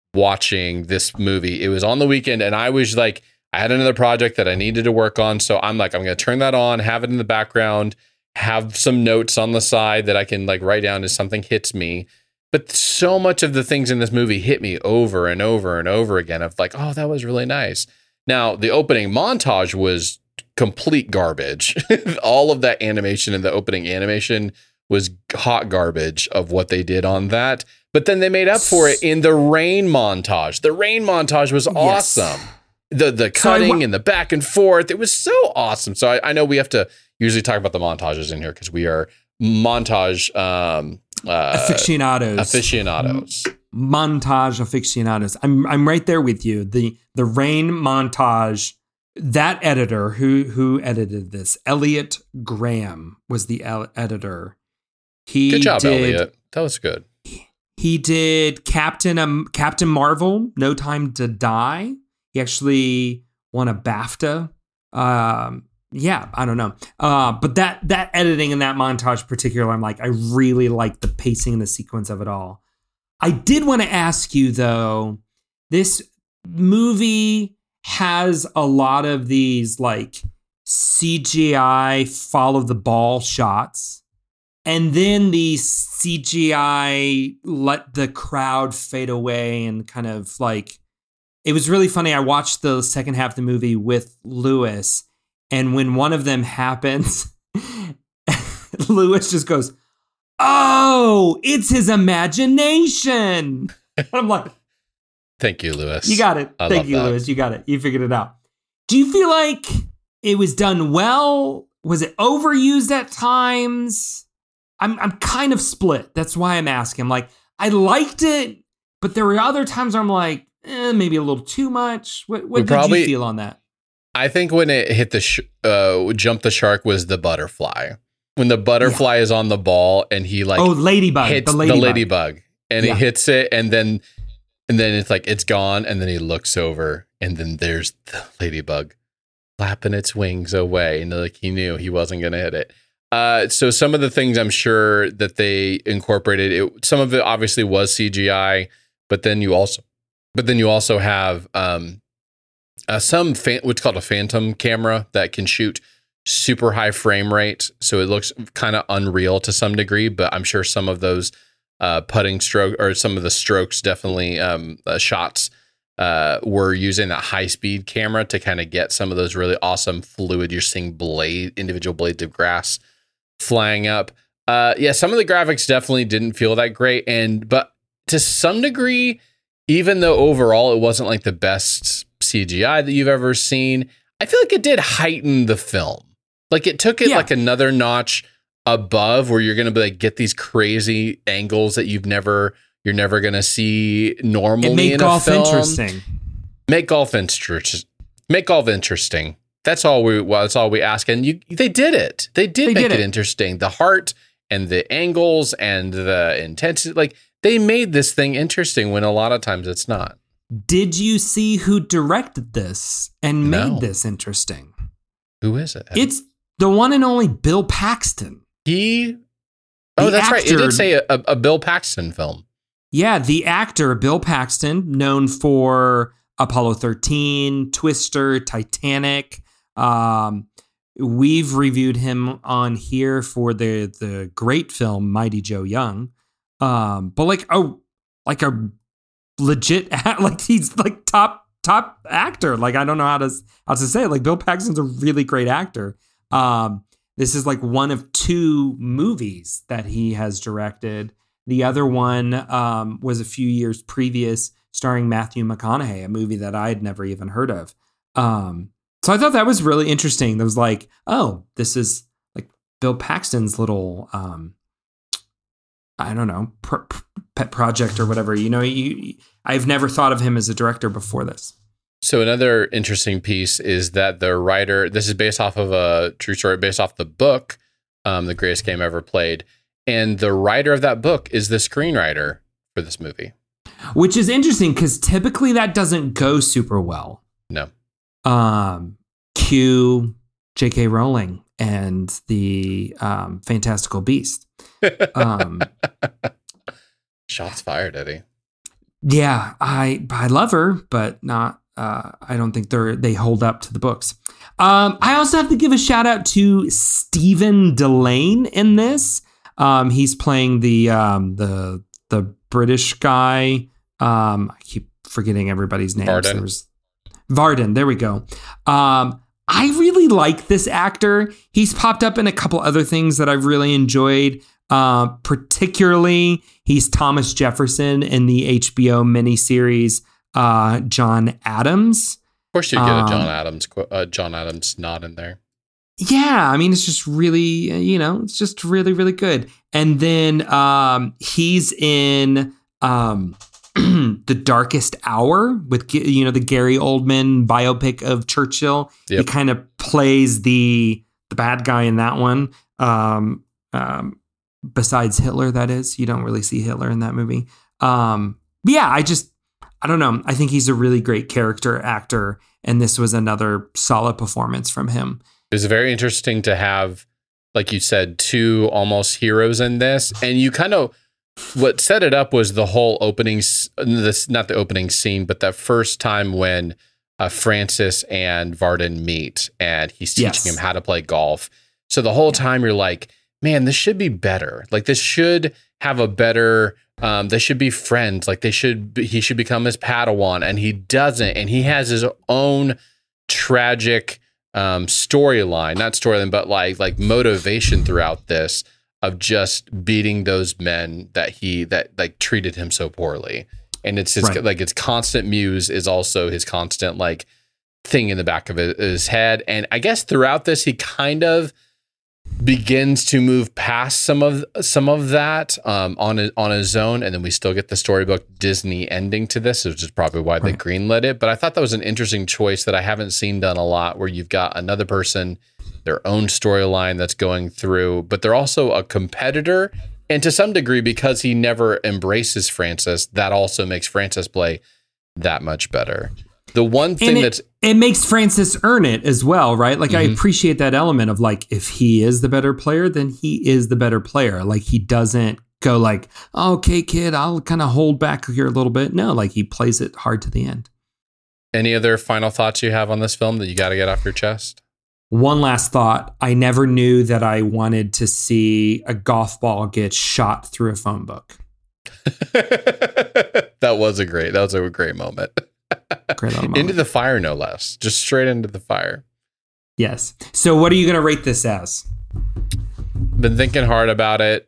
watching this movie. It was on the weekend, and I was like, I had another project that I needed to work on. So I'm like, I'm going to turn that on, have it in the background, have some notes on the side that I can like write down as something hits me. But so much of the things in this movie hit me over and over and over again of like, oh, that was really nice. Now, the opening montage was complete garbage. All of that animation in the opening animation was hot garbage of what they did on that. But then they made up for it in the rain montage. The rain montage was awesome. Yes. The the cutting so and the back and forth, it was so awesome. So I, I know we have to usually talk about the montages in here because we are montage um, uh,
aficionados.
Aficionados.
M- montage aficionados. I'm I'm right there with you. The the rain montage. That editor who who edited this, Elliot Graham, was the el- editor. He
good job,
did,
Elliot. That was good.
He, he did Captain um, Captain Marvel, No Time to Die. He actually won a BAFTA. Um, yeah, I don't know. Uh, but that that editing in that montage particular, I'm like, I really like the pacing and the sequence of it all. I did want to ask you, though, this movie has a lot of these like C G I follow the ball shots. And then the C G I let the crowd fade away and kind of like, it was really funny. I watched the second half of the movie with Lewis, and when one of them happens, Lewis just goes, "Oh, it's his imagination." I'm like,
thank you, Lewis.
You got it.
I
Thank you,
that.
Lewis. You got it. You figured it out. Do you feel like it was done well? Was it overused at times? I'm I'm kind of split. That's why I'm asking. I'm like, I liked it, but there were other times where I'm like, eh, maybe a little too much. What, what did
probably,
you feel on that?
I think when it hit the sh- uh, jump the shark was the butterfly. When the butterfly yeah. is on the ball and he like
oh ladybug
hits
the ladybug,
the ladybug and
yeah.
he hits it and then and then it's like it's gone and then he looks over and then there's the ladybug flapping its wings away and like he knew he wasn't going to hit it. Uh, so some of the things I'm sure that they incorporated, it, some of it obviously was C G I, but then you also, but then you also have um, uh, some fan, what's called a phantom camera that can shoot super high frame rate, so it looks kind of unreal to some degree. But I'm sure some of those uh, putting stroke or some of the strokes, definitely um, uh, shots, uh, were using that high speed camera to kind of get some of those really awesome fluid. You're seeing blade, individual blades of grass flying up. Uh, yeah, some of the graphics definitely didn't feel that great. And, but to some degree, even though overall it wasn't like the best C G I that you've ever seen, I feel like it did heighten the film. Like it took it
yeah.
like another notch above where you're going to be like, get these crazy angles that you've never, you're never going to see normally.
It made
in
golf
a film.
interesting.
Make golf interesting. Make golf interesting. That's all we. Well, that's all we ask, and you. They did it. They did
they
make
did
it.
it
interesting. The heart and the angles and the intensity. Like they made this thing interesting when a lot of times it's not.
Did you see who directed this and
No.
made this interesting?
Who is it?
It's the one and only Bill Paxton.
He. Oh,
The
that's right. It
actor-
did say a, a Bill Paxton film.
Yeah, the actor Bill Paxton, known for Apollo thirteen, Twister, Titanic. Um, we've reviewed him on here for the the great film Mighty Joe Young. Um, but like a like a legit like he's like top top actor. Like I don't know how to how to say it. Like Bill Paxton's a really great actor. Um, this is like one of two movies that he has directed. The other one um, was a few years previous, starring Matthew McConaughey, a movie that I had never even heard of. Um, so I thought that was really interesting. That was like, oh, this is like Bill Paxton's little, um, I don't know, pr- pet project or whatever. You know, you, I've never thought of him as a director before this.
So another interesting piece is that the writer. This is based off of a true story, based off the book, um, The Greatest Game Ever Played. And the writer of that book is the screenwriter for this movie.
Which is interesting because typically that doesn't go super well.
No.
Um, cue J K Rowling and the um, Fantastical Beast. Um,
Shots fired, Eddie.
Yeah, I I love her, but not. Uh, I don't think they're they hold up to the books. Um, I also have to give a shout out to Stephen Delane in this. Um, he's playing the um, the the British guy. Um, I keep forgetting everybody's names.
Varden.
There was Varden. There we go. Um, I really like this actor. He's popped up in a couple other things that I've really enjoyed. Uh, particularly, he's Thomas Jefferson in the H B O miniseries uh, John Adams.
Of course, you get a John
Um,
Adams qu- uh, John Adams nod in there.
Yeah, I mean, it's just really, uh, you know, it's just really, really good. And then um, he's in um, The Darkest Hour with, you know, the Gary Oldman biopic of Churchill.
Yep.
He kind of plays the the bad guy in that one. Um, um, besides Hitler, that is. You don't really see Hitler in that movie. Um, but yeah, I just, I don't know. I think he's a really great character actor. And this was another solid performance from him.
It was very interesting to have, like you said, two almost heroes in this. And you kind of, what set it up was the whole opening, s- this not the opening scene, but that first time when uh, Francis and Varden meet and he's teaching
Yes.
him how to play golf. So the whole time you're like, man, this should be better. Like this should have a better, um, they should be friends. Like they should, be, he should become his Padawan, and he doesn't. And he has his own tragic um, storyline, not storyline, but like, like motivation throughout this of just beating those men that he, that like treated him so poorly. And it's his,
Right.
like his constant muse is also his constant like thing in the back of his, his head. And I guess throughout this, he kind of begins to move past some of some of that um, on his, on his own, and then we still get the storybook Disney ending to this, which is probably why they
Right.
greenlit it. But I thought that was an interesting choice that I haven't seen done a lot, where you've got another person, their own storyline that's going through, but they're also a competitor, and to some degree, because he never embraces Francis, that also makes Francis play that much better. The one thing
And it,
that's
it makes Francis earn it as well, right? Like I
Mhm.
appreciate that element of like, if he is the better player, then he is the better player. Like he doesn't go like, oh, okay, kid, I'll kind of hold back here a little bit. No, like he plays it hard to the end.
any other final thoughts you have on this film that you got to get off your chest?
One last thought. I never knew that I wanted to see a golf ball get shot through a phone book.
That was a great, that was a great moment.
Great little
Into
moment.
the fire, no less. Just straight into the fire.
Yes. So what are you going to rate this as?
Been thinking hard about it.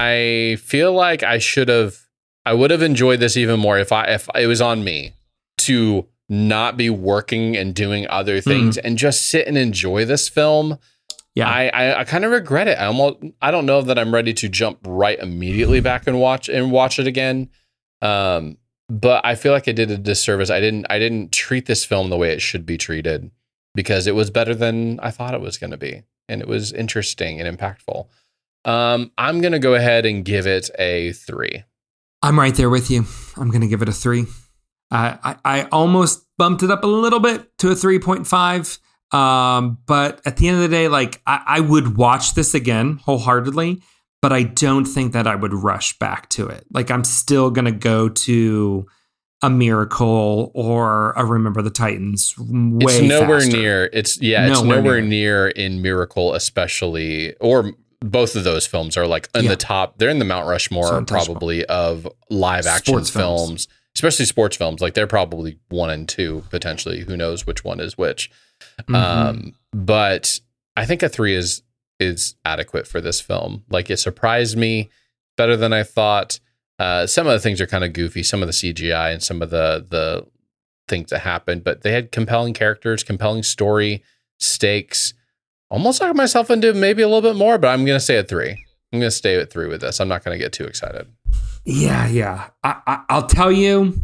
I feel like I should have, I would have enjoyed this even more if I, if it was on me to not be working and doing other things and just sit and enjoy this film.
Yeah.
I, I, I kind of regret it. I almost, I don't know that I'm ready to jump right immediately back and watch and watch it again. Um, but I feel like I did a disservice. I didn't, I didn't treat this film the way it should be treated, because it was better than I thought it was going to be. And it was interesting and impactful. Um, I'm going to go ahead and give it a three.
I'm right there with you. I'm going to give it a three. Uh, I, I almost bumped it up a little bit to a three point five. Um, but at the end of the day, like I, I would watch this again wholeheartedly, but I don't think that I would rush back to it. Like I'm still going to go to A Miracle or a Remember the Titans way
It's nowhere
faster.
near. It's yeah. It's
Nowhere
nowhere,
near.
near in Miracle, especially, or both of those films are like in
Yeah.
the top. They're in the Mount
So
Rushmore
untouchable.
probably of live action
Sports films.
films, especially sports films. Like they're probably one and two potentially. Who knows which one is which?
Mhm.
Um, but I think a three is is adequate for this film. Like it surprised me better than I thought. Uh, some of the things are kind of goofy, some of the C G I and some of the the things that happened, but they had compelling characters, compelling story, stakes. Almost talked myself into maybe a little bit more, but I'm going to stay at three. I'm going to stay at three with this. I'm not going to get too excited.
Yeah, yeah. I, I, I'll tell you,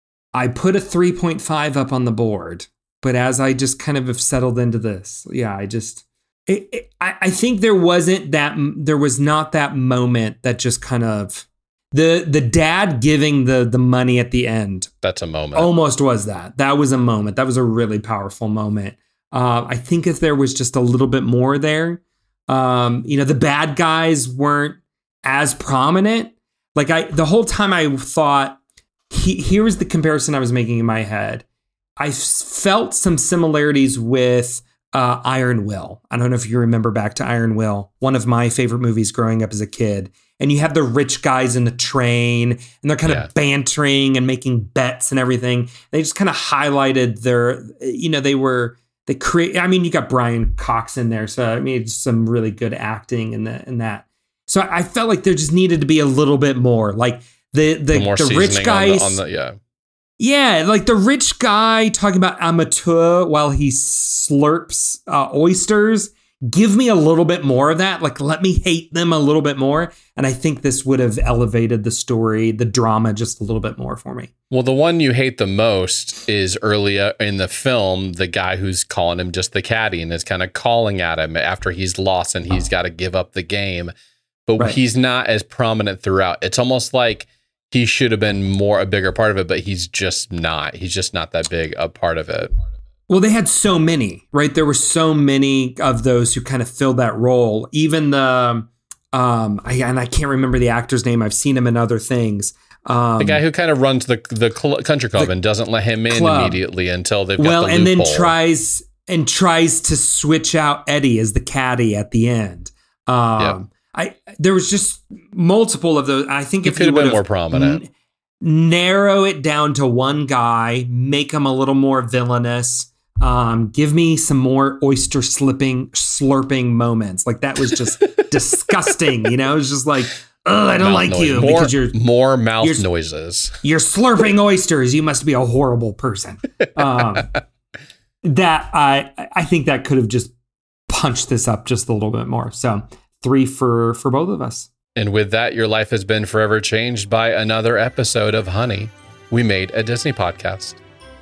I put a three point five up on the board, but as I just kind of have settled into this, yeah, I just, it, it, I, I think there wasn't that, there was not that moment that just kind of, the the dad giving the the money at the end
That's a moment.
almost was that. That was a moment. That was a really powerful moment. Uh, I think if there was just a little bit more there, um, you know, the bad guys weren't as prominent. Like I, the whole time I thought he, here was the comparison I was making in my head. I felt some similarities with uh, Iron Will. I don't know if you remember back to Iron Will, one of my favorite movies growing up as a kid. And you have the rich guys in the train, and they're kind yeah. of bantering and making bets and everything. They just kind of highlighted their, you know, they were, they create, I mean, you got Brian Cox in there. So, I mean, it's some really good acting in, the, in that. So I felt like there just needed to be a little bit more. Like the, the, the, the rich guys.
On the, on the, yeah.
Yeah, like the rich guy talking about amateur while he slurps uh, oysters. Give me a little bit more of that. Like, let me hate them a little bit more. And I think this would have elevated the story, the drama, just a little bit more for me.
Well, the one you hate the most is earlier in the film, the guy who's calling him just the caddy and is kind of calling at him after he's lost and he's got to give up the game. But right. he's not as prominent throughout. It's almost like he should have been more a bigger part of it, but he's just not. He's just not that big a part of it.
Well, they had so many, right? There were so many of those who kind of filled that role. Even the, um, I, and I can't remember the actor's name. I've seen him in other things. Um,
the guy who kind of runs the the cl- country club and doesn't let him in club. immediately until they've got
well,
the
and
loophole.
then tries and tries to switch out Eddie as the caddy at the end. Um, yeah. I there was just multiple of those. I think
he
if
could
you
have been more prominent.
N- narrow it down to one guy, make him a little more villainous. Um, give me some more oyster slipping, slurping moments. Like that was just disgusting. You know, it was just like, oh, I don't mouth like noise. you
more,
because you're
more mouth
you're,
noises.
You're slurping oysters. You must be a horrible person. Um, that I, I think that could have just punched this up just a little bit more. So three for, for both of us.
And with that, your life has been forever changed by another episode of Honey, We Made a Disney Podcast.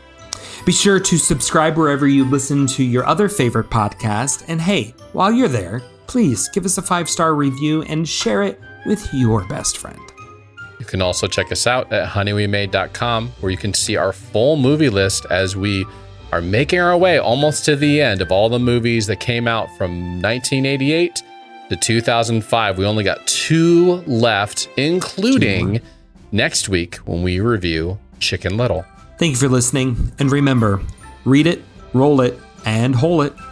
Be sure to subscribe wherever you listen to your other favorite podcast. And hey, while you're there, please give us a five-star review and share it with your best friend.
You can also check us out at honey we made dot com, where you can see our full movie list as we are making our way almost to the end of all the movies that came out from nineteen eighty-eight to two thousand five. We only got two left, including next week when we review Chicken Little.
Thank you for listening, and remember, read it, roll it, and hole it.